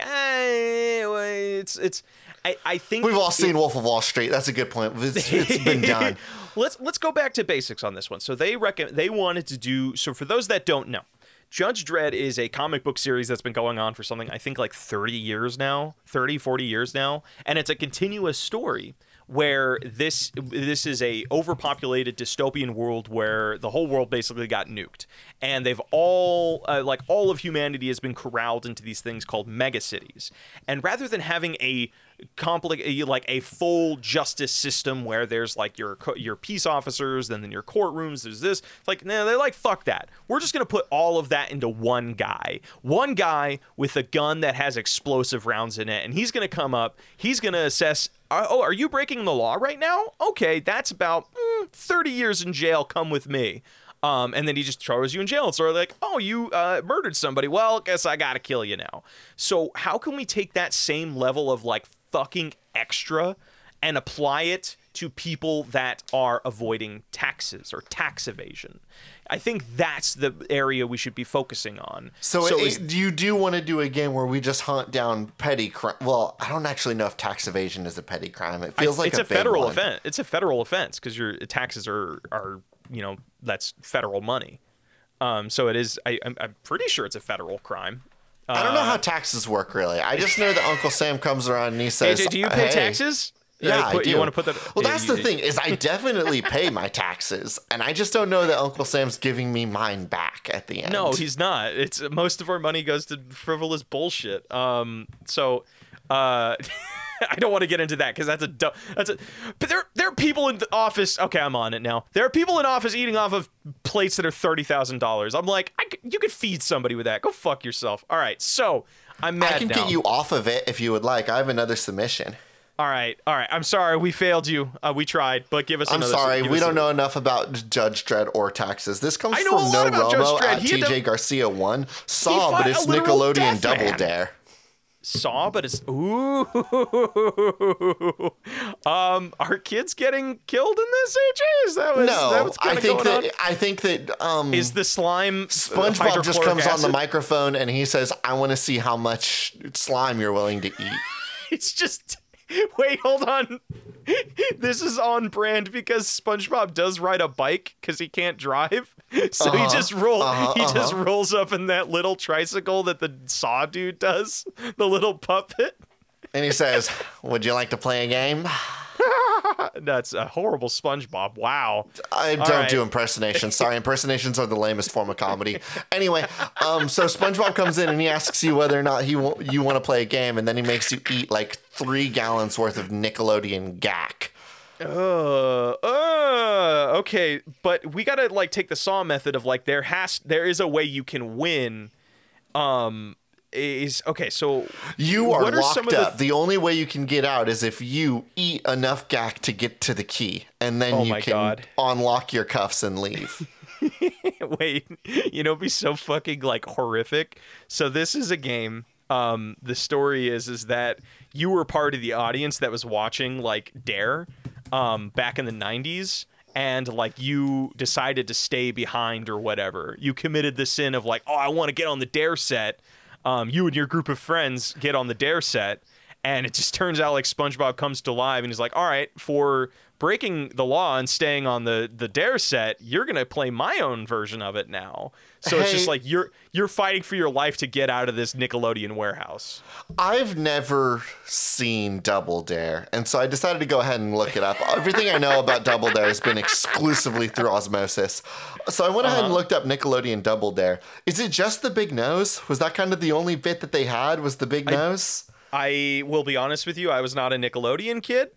I think we've all seen Wolf of Wall Street. That's a good point. It's been done. Let's go back to basics on this one. So they wanted to do. So for those that don't know, Judge Dredd is a comic book series that's been going on for something, I think, like 40 years now, and it's a continuous story where this is a overpopulated dystopian world where the whole world basically got nuked, and they've all all of humanity has been corralled into these things called megacities. And rather than having a full justice system where there's like your peace officers and then your courtrooms, there's this, it's like, no, they're like, fuck that, we're just gonna put all of that into one guy with a gun that has explosive rounds in it, and he's gonna come up, he's gonna assess, are you breaking the law right now? Okay, that's about 30 years in jail, come with me. And then he just throws you in jail. It's sort of like, oh, you murdered somebody. Well, guess I gotta kill you now. So how can we take that same level of like fucking extra and apply it to people that are avoiding taxes or tax evasion? I think that's the area we should be focusing on. So you do want to do a game where we just hunt down petty crime? Well, I don't actually know if tax evasion is a petty crime. It feels like it's a federal offense. It's a federal offense because your taxes are that's federal money. So it is. I'm pretty sure it's a federal crime. I don't know how taxes work really. I just know that Uncle Sam comes around and he says, AJ, do you pay taxes? Yeah, I do. You want to put that? Well, that's the thing is I definitely pay my taxes, and I just don't know that Uncle Sam's giving me mine back at the end. No, he's not. It's most of our money goes to frivolous bullshit. I don't want to get into that because but there are people in the office. Okay, I'm on it now. There are people in office eating off of plates that are $30,000. I'm like, you could feed somebody with that. Go fuck yourself. All right, so I'm mad now. I can get you off of it if you would like. I have another submission. All right. I'm sorry. We failed you. We tried, but give us another. I'm sorry. We don't know enough about Judge Dredd or taxes. This comes from No Romo at TJ Garcia 1. Saw, but it's Nickelodeon Double Dare. Saw, but it's are kids getting killed in this, AJ? I think that is the slime SpongeBob just comes on the microphone and he says, I want to see how much slime you're willing to eat. It's just wait, hold on. This is on brand because SpongeBob does ride a bike because he can't drive. So he just rolls up in that little tricycle that the Saw dude does, the little puppet. And he says, would you like to play a game? That's a horrible SpongeBob. Wow. I don't do impersonations. Sorry, impersonations are the lamest form of comedy. Anyway, so SpongeBob comes in and he asks you whether or not you want to play a game, and then he makes you eat like 3 gallons worth of Nickelodeon gack. Okay, but we gotta like take the Saw method of like there is a way you can win. So you are locked up. The only way you can get out is if you eat enough gack to get to the key, and then you can unlock your cuffs and leave. Wait, it'd be so fucking like horrific. So this is a game. The story is that you were part of the audience that was watching like Dare, back in the 90s. And like you decided to stay behind or whatever. You committed the sin of like, I want to get on the Dare set. You and your group of friends get on the Dare set, and it just turns out like SpongeBob comes to life and he's like, all right, for breaking the law and staying on the Dare set, you're going to play my own version of it now. So it's just like you're fighting for your life to get out of this Nickelodeon warehouse. I've never seen Double Dare, and so I decided to go ahead and look it up. Everything I know about Double Dare has been exclusively through osmosis. So I went ahead and looked up Nickelodeon Double Dare. Is it just the big nose? Was that kind of the only bit that they had, was the big nose? I will be honest with you, I was not a Nickelodeon kid,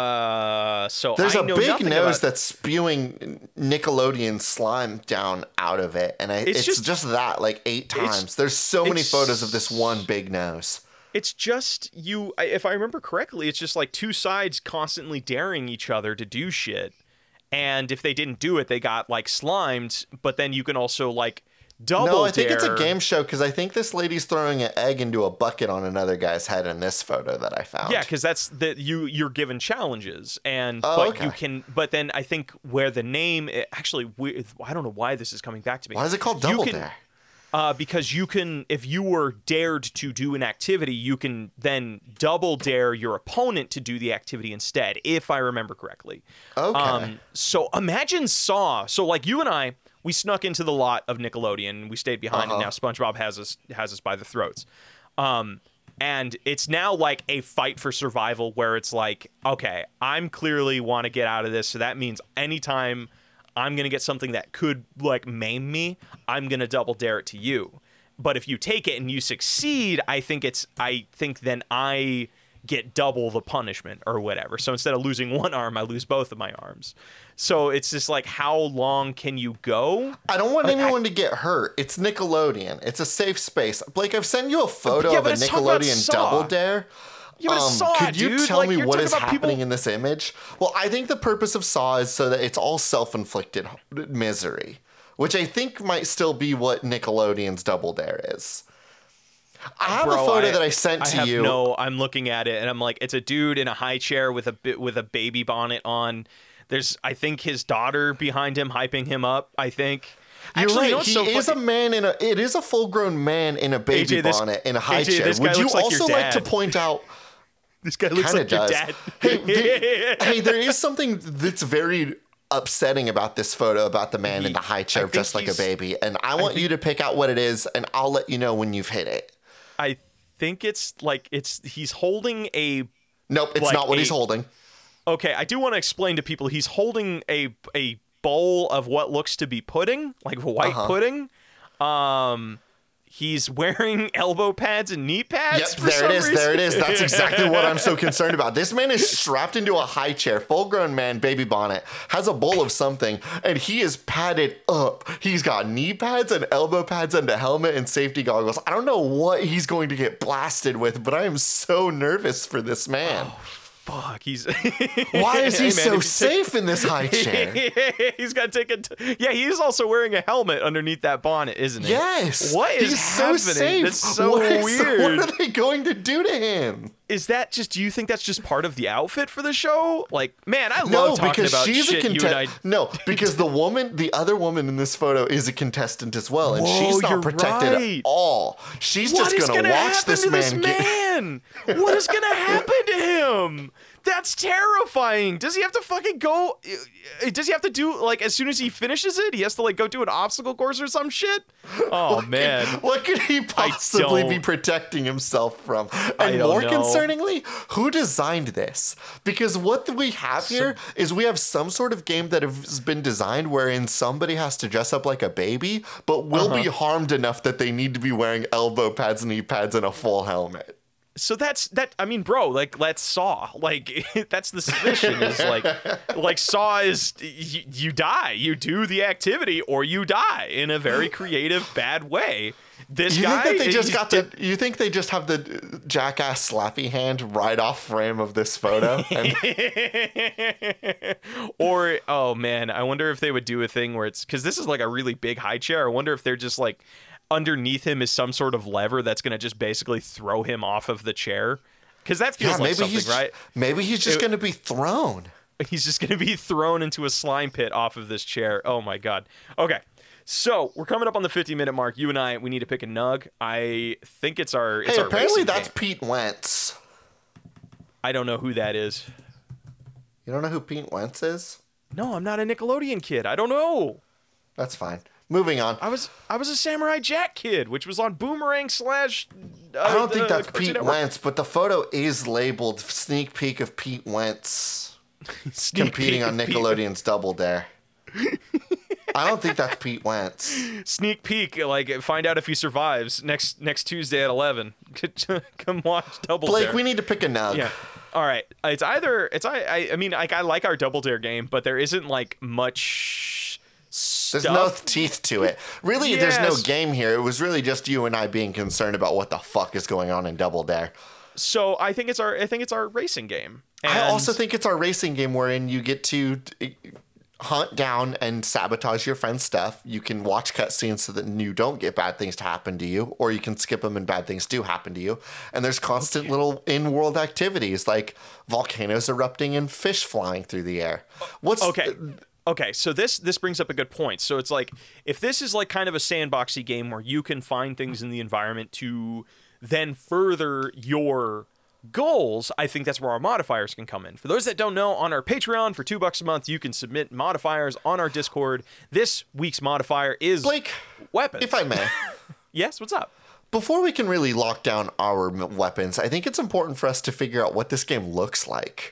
so there's a big nose that's spewing Nickelodeon slime down out of it, and it's just that like 8 times. There's so many photos of this one big nose. It's just if I remember correctly, it's just like 2 sides constantly daring each other to do shit, and if they didn't do it, they got like slimed. But then you can also like Double I think Dare. It's a game show because I think this lady's throwing an egg into a bucket on another guy's head in this photo that I found. Yeah, because that's you're given challenges, and you can. But then I think where the name actually, I don't know why this is coming back to me. Why is it called Double Dare? Because you can, if you were dared to do an activity, you can then double dare your opponent to do the activity instead, if I remember correctly. Okay. So imagine Saw. So like you and I. We snuck into the lot of Nickelodeon. We stayed behind, and now SpongeBob has us by the throats. And it's now like a fight for survival where it's like, okay, I'm clearly want to get out of this. So that means anytime I'm going to get something that could like maim me, I'm going to double dare it to you. But if you take it and you succeed, I think then I get double the punishment or whatever. So instead of losing one arm, I lose both of my arms. So it's just like, how long can you go? I don't want anyone to get hurt. It's Nickelodeon. It's a safe space. Blake, I've sent you a photo of a Nickelodeon Double Dare. Yeah, but Saw, could you tell me what is happening in this image? Well, I think the purpose of Saw is so that it's all self-inflicted misery, which I think might still be what Nickelodeon's Double Dare is. I have a photo that I sent to you. No, I'm looking at it and I'm like, it's a dude in a high chair with a baby bonnet on. There's, I think, his daughter behind him hyping him up. I think. You're right. He is a man it is a full-grown man in a baby bonnet in a high chair. Would you also like to point out? This guy looks like your dad. Hey, there is something that's very upsetting about this photo about the man in the high chair just like a baby, and I want you to pick out what it is, and I'll let you know when you've hit it. I think it's like he's holding a. Nope, it's not what he's holding. Okay, I do want to explain to people he's holding a bowl of what looks to be pudding, like white pudding. He's wearing elbow pads and knee pads. Yep, there it is. That's exactly what I'm so concerned about. This man is strapped into a high chair, full-grown man, baby bonnet, has a bowl of something, and he is padded up. He's got knee pads and elbow pads and a helmet and safety goggles. I don't know what he's going to get blasted with, but I am so nervous for this man. Oh, fuck, why is he so safe in this high chair? He's got to take yeah, he's also wearing a helmet underneath that bonnet, isn't he? Yes. What is he's happening? So safe. That's so weird. What are they going to do to him? Is that just? Do you think that's just part of the outfit for the show? Like, man, I love talking about shit you and I. No, because the other woman in this photo is a contestant as well, and she's not protected at all. She's just gonna watch this man. What is gonna happen to him? That's terrifying. Does he have to fucking go? Does he have to do, like, as soon as he finishes it, he has to, like, go do an obstacle course or some shit? Oh, man. What could he possibly be protecting himself from? And more concerningly, who designed this? Because what we have here is we have some sort of game that has been designed wherein somebody has to dress up like a baby, but will be harmed enough that they need to be wearing elbow pads, knee pads, and a full helmet. So I mean, bro, like, that's Saw. Like, that's the suspicion is like Saw is you die. You do the activity or you die in a very creative, bad way. This guy. Think that you think they just have the jackass slappy hand right off frame of this photo? Or, oh man, I wonder if they would do a thing where it's, because this is like a really big high chair. I wonder if they're just like, underneath him is some sort of lever that's going to just basically throw him off of the chair. Because that feels like something, right? Maybe he's just going to be thrown. He's just going to be thrown into a slime pit off of this chair. Oh, my God. Okay. So we're coming up on the 50-minute mark. You and I, we need to pick a nug. I think it's our. It's our apparently that's game. Pete Wentz. I don't know who that is. You don't know who Pete Wentz is? No, I'm not a Nickelodeon kid. I don't know. That's fine. Moving on. I was a Samurai Jack kid, which was on Boomerang / I don't think that's Pete Network. Wentz, but the photo is labeled sneak peek of Pete Wentz competing on Nickelodeon's Double Dare. I don't think that's Pete Wentz. Sneak peek, like, find out if he survives next Tuesday at 11. Come watch Double Dare. Blake, we need to pick a nug. Yeah. All right. I mean, like, I like our Double Dare game, but there isn't like much stuff. There's no teeth to it. Really, There's no game here. It was really just you and I being concerned about what the fuck is going on in Double Dare. So I think it's our racing game. And I also think it's our racing game wherein you get to hunt down and sabotage your friend's stuff. You can watch cutscenes so that you don't get bad things to happen to you, or you can skip them and bad things do happen to you. And there's constant little in-world activities like volcanoes erupting and fish flying through the air. Okay, so this brings up a good point. So it's like, if this is like kind of a sandboxy game where you can find things in the environment to then further your goals, I think that's where our modifiers can come in. For those that don't know, on our Patreon for $2 a month, you can submit modifiers on our Discord. This week's modifier is Blake, weapons. If I may. Yes, what's up? Before we can really lock down our weapons, I think it's important for us to figure out what this game looks like.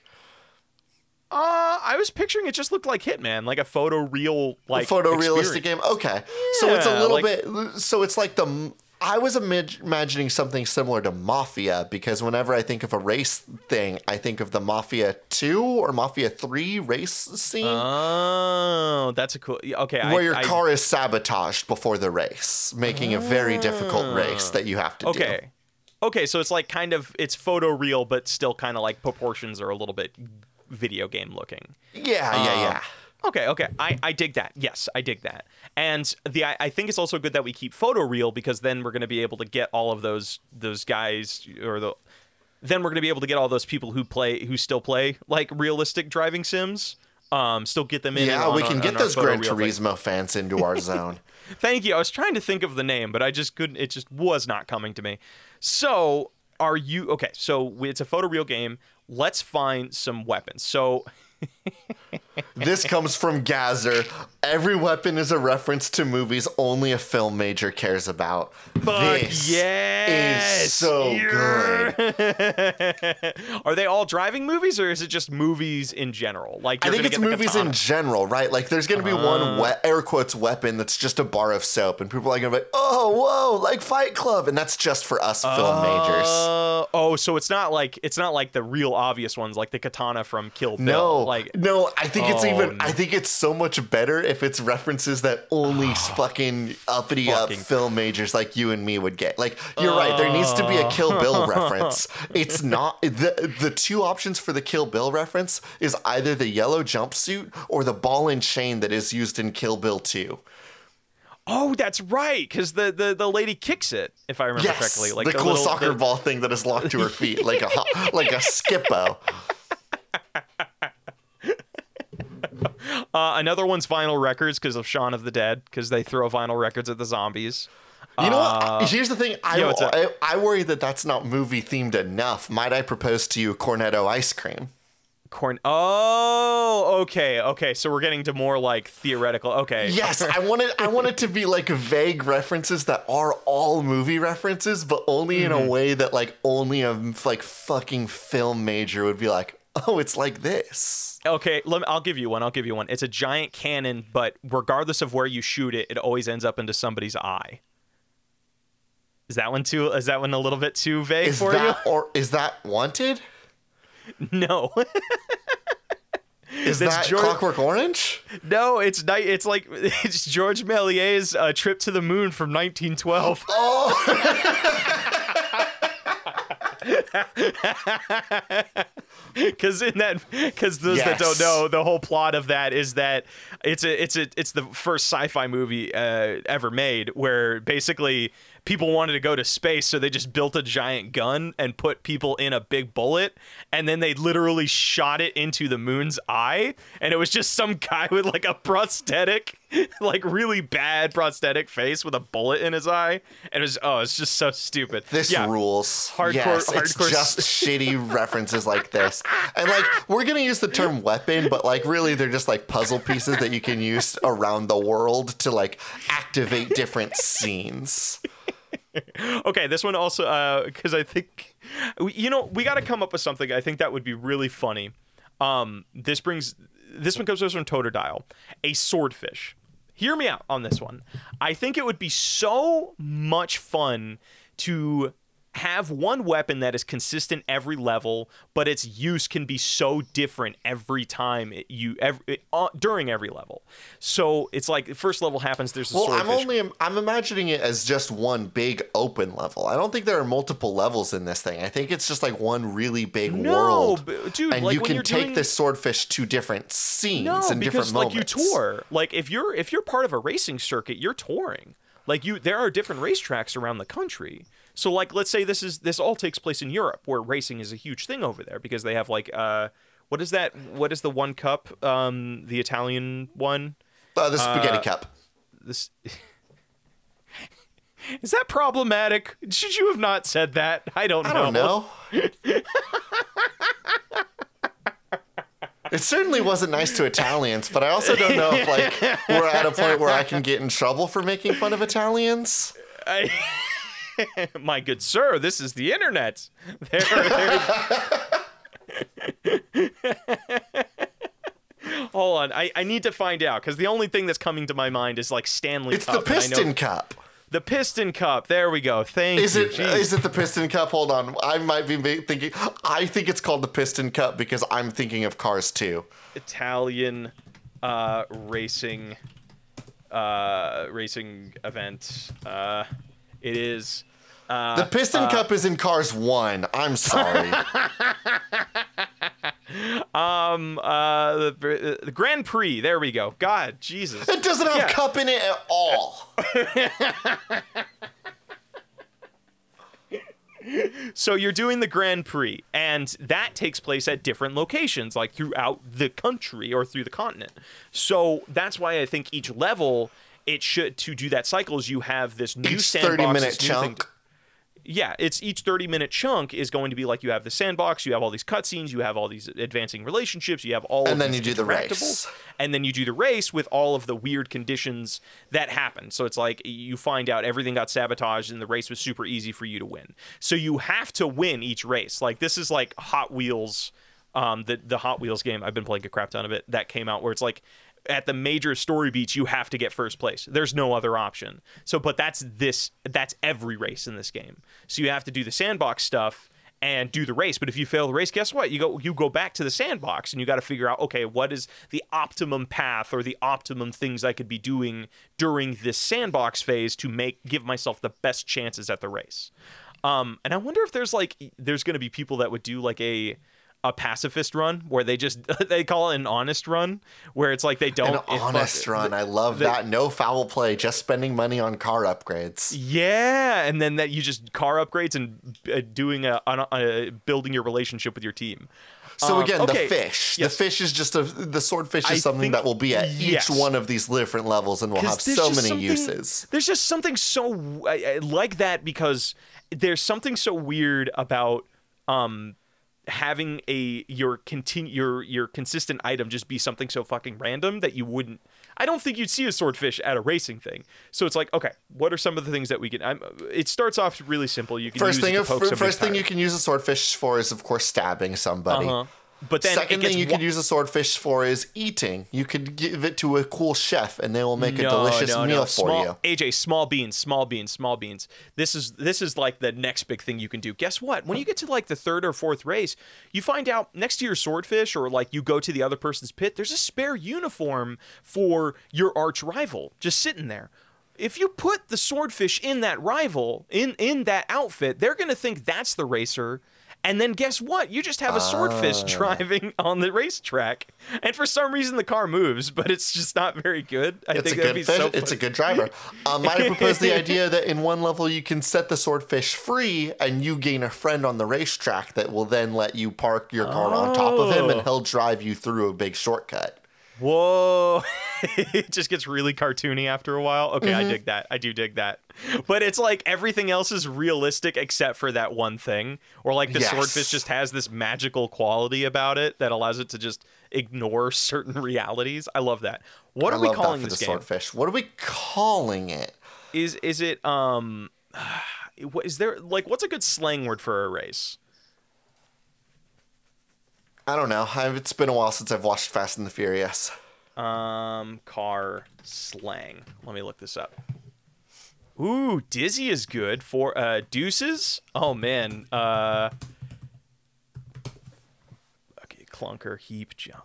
I was picturing it just looked like Hitman, like a photorealistic game. Okay. Yeah, so it's a little bit, so it's like I was imagining something similar to Mafia, because whenever I think of a race thing, I think of the Mafia 2 or Mafia 3 race scene. Oh, that's a cool. Okay. Where your car is sabotaged before the race, making a very difficult race that you have to do. Okay, so it's like kind of, it's photoreal, but still kind of like proportions are a little bit video game looking. Yeah. Okay. I dig that. Yes, I dig that. And I think it's also good that we keep photoreal, because then we're going to be able to get all of those guys, then we're going to be able to get all those people who still play like realistic driving sims. Still get them in. Yeah, we can get those Gran Turismo fans into our zone. Thank you. I was trying to think of the name, but I just couldn't. It just was not coming to me. So are you okay? So it's a photoreal game. Let's find some weapons. So this comes from Gazer. Every weapon is a reference to movies only a film major cares about. This is so good. Are they all driving movies, or is it just movies in general? Like, I think it's movies in general, right? Like, there's going to be one air quotes weapon that's just a bar of soap, and people are going to be like, oh, whoa, like Fight Club, and that's just for us film majors. Oh, so it's not like the real obvious ones, like the katana from Kill Bill. No, I think I think it's so much better if it's references that only fucking uppity film majors like you and me would get. Like, you're right, there needs to be a Kill Bill reference. It's not the two options for the Kill Bill reference is either the yellow jumpsuit or the ball and chain that is used in Kill Bill 2. Oh, that's right, because the lady kicks it, if I remember correctly. Like the cool soccer ball thing that is locked to her feet, like a skippo. Another one's vinyl records because of Shaun of the Dead, because they throw vinyl records at the zombies. You know what? Here's the thing. I worry that that's not movie themed enough. Might I propose to you Cornetto ice cream? Oh, okay. So we're getting to more like theoretical. Okay. Yes, I want it to be like vague references that are all movie references, but only in a way that like only a like fucking film major would be like, oh, it's like this. Okay, I'll give you one. It's a giant cannon, but regardless of where you shoot it, it always ends up into somebody's eye. Is that one a little bit too vague for you? Or is that Wanted? No. Is that Clockwork Orange? No, it's like it's George Méliès's Trip to the Moon from 1912. Oh. Because those that don't know, the whole plot of that is that it's the first sci-fi movie ever made, where basically people wanted to go to space, so they just built a giant gun and put people in a big bullet, and then they literally shot it into the moon's eye, and it was just some guy with like a prosthetic, like really bad prosthetic face with a bullet in his eye, and it's just so stupid. This rules. Hardcore. It's just shitty references like this, and like we're gonna use the term weapon, but like really they're just like puzzle pieces that you can use around the world to like activate different scenes. Okay, this one also, because I think, we got to come up with something I think that would be really funny. This one comes to us from Totodile. A swordfish. Hear me out on this one. I think it would be so much fun to have one weapon that is consistent every level, but its use can be so different every time during every level. So it's like the first level happens, there's a swordfish. I'm imagining it as just one big open level. I don't think there are multiple levels in this thing. I think it's just like one really big world. Dude, and like you can take this swordfish to different scenes and different moments. Like you tour. Like if you're part of a racing circuit, you're touring. Like there are different racetracks around the country. So like let's say this all takes place in Europe, where racing is a huge thing over there because they have like what is that? What is the one cup? The Italian one? The Spaghetti Cup. This is that problematic? Should you have not said that? I don't know. It certainly wasn't nice to Italians, but I also don't know if like we're at a point where I can get in trouble for making fun of Italians. My good sir, this is the internet. Hold on, I need to find out, because the only thing that's coming to my mind is like Stanley Cup. It's the Piston Cup. The Piston Cup. There we go. Thank you. Is it the Piston Cup? Hold on. I might be thinking. I think it's called the Piston Cup because I'm thinking of Cars 2. Italian racing event. It is. The Piston Cup is in Cars 1. I'm sorry. The Grand Prix. There we go. God, Jesus. It doesn't have cup in it at all. So you're doing the Grand Prix, and that takes place at different locations, like throughout the country or through the continent. So that's why I think each level, to do that cycle, is you have this new sandbox. 30-minute chunk. Yeah, it's each 30-minute chunk is going to be like you have the sandbox, you have all these cutscenes, you have all these advancing relationships, you have all and of then these you do the race. And then you do the race with all of the weird conditions that happen. So it's like you find out everything got sabotaged and the race was super easy for you to win. So you have to win each race. Like this is like Hot Wheels, the Hot Wheels game. I've been playing a crap ton of it. That came out where it's like at the major story beats, you have to get first place. There's no other option. So, but that's every race in this game. So you have to do the sandbox stuff and do the race. But if you fail the race, guess what? You go back to the sandbox and you got to figure out, okay, what is the optimum path or the optimum things I could be doing during this sandbox phase to give myself the best chances at the race. And I wonder if there's going to be people that would do like a pacifist run where they call it an honest run, where it's like they don't. An honest run. I love that. No foul play, just spending money on car upgrades. Yeah, and then that you just car upgrades and doing building your relationship with your team. So again, the fish. Yes. The fish is just the swordfish is something that will be at each one of these different levels and will have so many uses. There's just something so like that, because there's something so weird about having your consistent item just be something so fucking random that you wouldn't. I don't think you'd see a swordfish at a racing thing. So it's like, okay, what are some of the things that we can? It starts off really simple. You can first thing you can use a swordfish for is, of course, stabbing somebody. But then second thing you can use a swordfish for is eating. You could give it to a cool chef, and they will make a delicious meal for you. AJ, small beans. This is like the next big thing you can do. Guess what? When you get to like the third or fourth race, you find out next to your swordfish, or like you go to the other person's pit, there's a spare uniform for your arch rival just sitting there. If you put the swordfish in that rival, in that outfit, they're going to think that's the racer. And then guess what? You just have a swordfish driving on the racetrack. And for some reason, the car moves, but it's just not very good. It's a good driver. Might propose the idea that in one level, you can set the swordfish free and you gain a friend on the racetrack that will then let you park your car on top of him and he'll drive you through a big shortcut. Whoa. It just gets really cartoony after a while. Okay, I dig that. I do dig that. But it's like everything else is realistic except for that one thing. Or like the swordfish just has this magical quality about it that allows it to just ignore certain realities. I love that. What are we calling this game? Swordfish. What are we calling it? Is it is there like what's a good slang word for a race? I don't know. It's been a while since I've watched Fast and the Furious. Car slang. Let me look this up. Ooh, dizzy is good for deuces. Oh man. Okay, clunker, heap, jolly.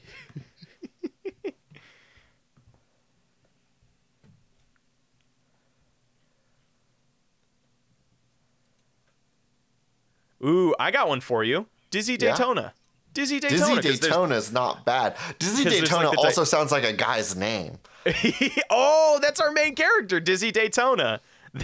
Ooh, I got one for you. Dizzy Daytona. Yeah. Dizzy Daytona is not bad. Dizzy Daytona also sounds like a guy's name. Oh, that's our main character, Dizzy Daytona.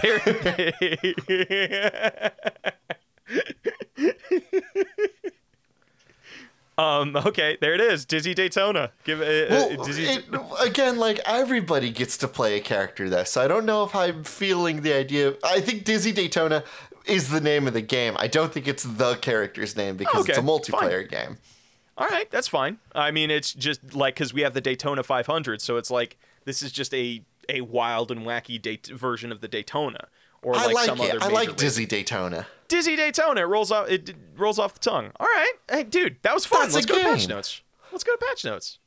Okay, there it is, Dizzy Daytona. Again, like everybody gets to play a character there, so I don't know if I'm feeling the idea. I think Dizzy Daytona is the name of the game. I don't think it's the character's name because it's a multiplayer game. All right, that's fine. I mean, it's just like because we have the Daytona 500, so it's like this is just a wild and wacky version of the Daytona, or like some other. I like Dizzy Daytona. Dizzy Daytona rolls off the tongue. All right, hey, dude, that was fun. Let's go to patch notes.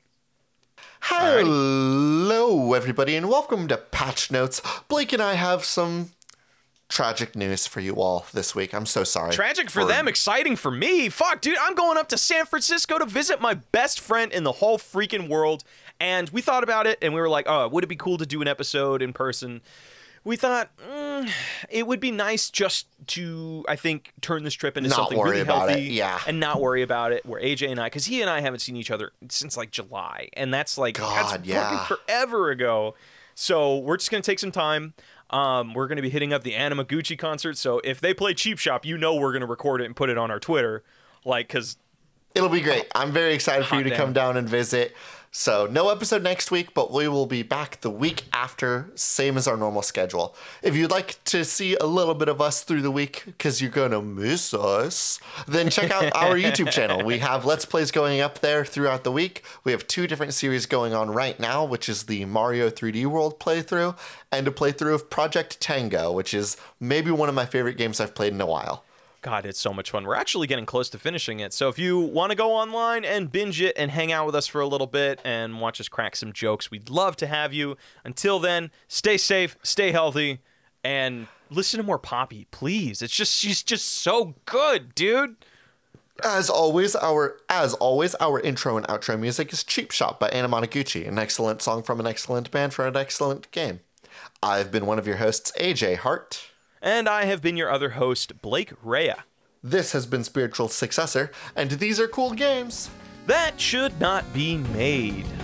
Hello, everybody, and welcome to Patch Notes. Blake and I have some tragic news for you all this week. I'm so sorry. Tragic for them, exciting for me. Fuck, dude, I'm going up to San Francisco to visit my best friend in the whole freaking world. And we thought about it, and we were like, oh, would it be cool to do an episode in person? We thought it would be nice just to, I think, turn this trip into something really healthy and not worry about it. Where AJ and I, because he and I haven't seen each other since like July, and that's like fucking forever ago. So we're just gonna take some time. We're going to be hitting up the Anamaguchi concert, so if they play Cheap Shop, we're going to record it and put it on our Twitter, because it'll be great. I'm very excited for you to come down and visit. So no episode next week, but we will be back the week after, same as our normal schedule. If you'd like to see a little bit of us through the week, because you're going to miss us, then check out our YouTube channel. We have Let's Plays going up there throughout the week. We have 2 different series going on right now, which is the Mario 3D World playthrough and a playthrough of Project Tango, which is maybe one of my favorite games I've played in a while. God, it's so much fun. We're actually getting close to finishing it. So if you want to go online and binge it and hang out with us for a little bit and watch us crack some jokes, we'd love to have you. Until then, stay safe, stay healthy, and listen to more Poppy, please. She's just so good, dude. As always, our intro and outro music is Cheap Shop by Anamaguchi, an excellent song from an excellent band for an excellent game. I've been one of your hosts, AJ Hart. And I have been your other host, Blake Rea. This has been Spiritual Successor, and these are cool games that should not be made.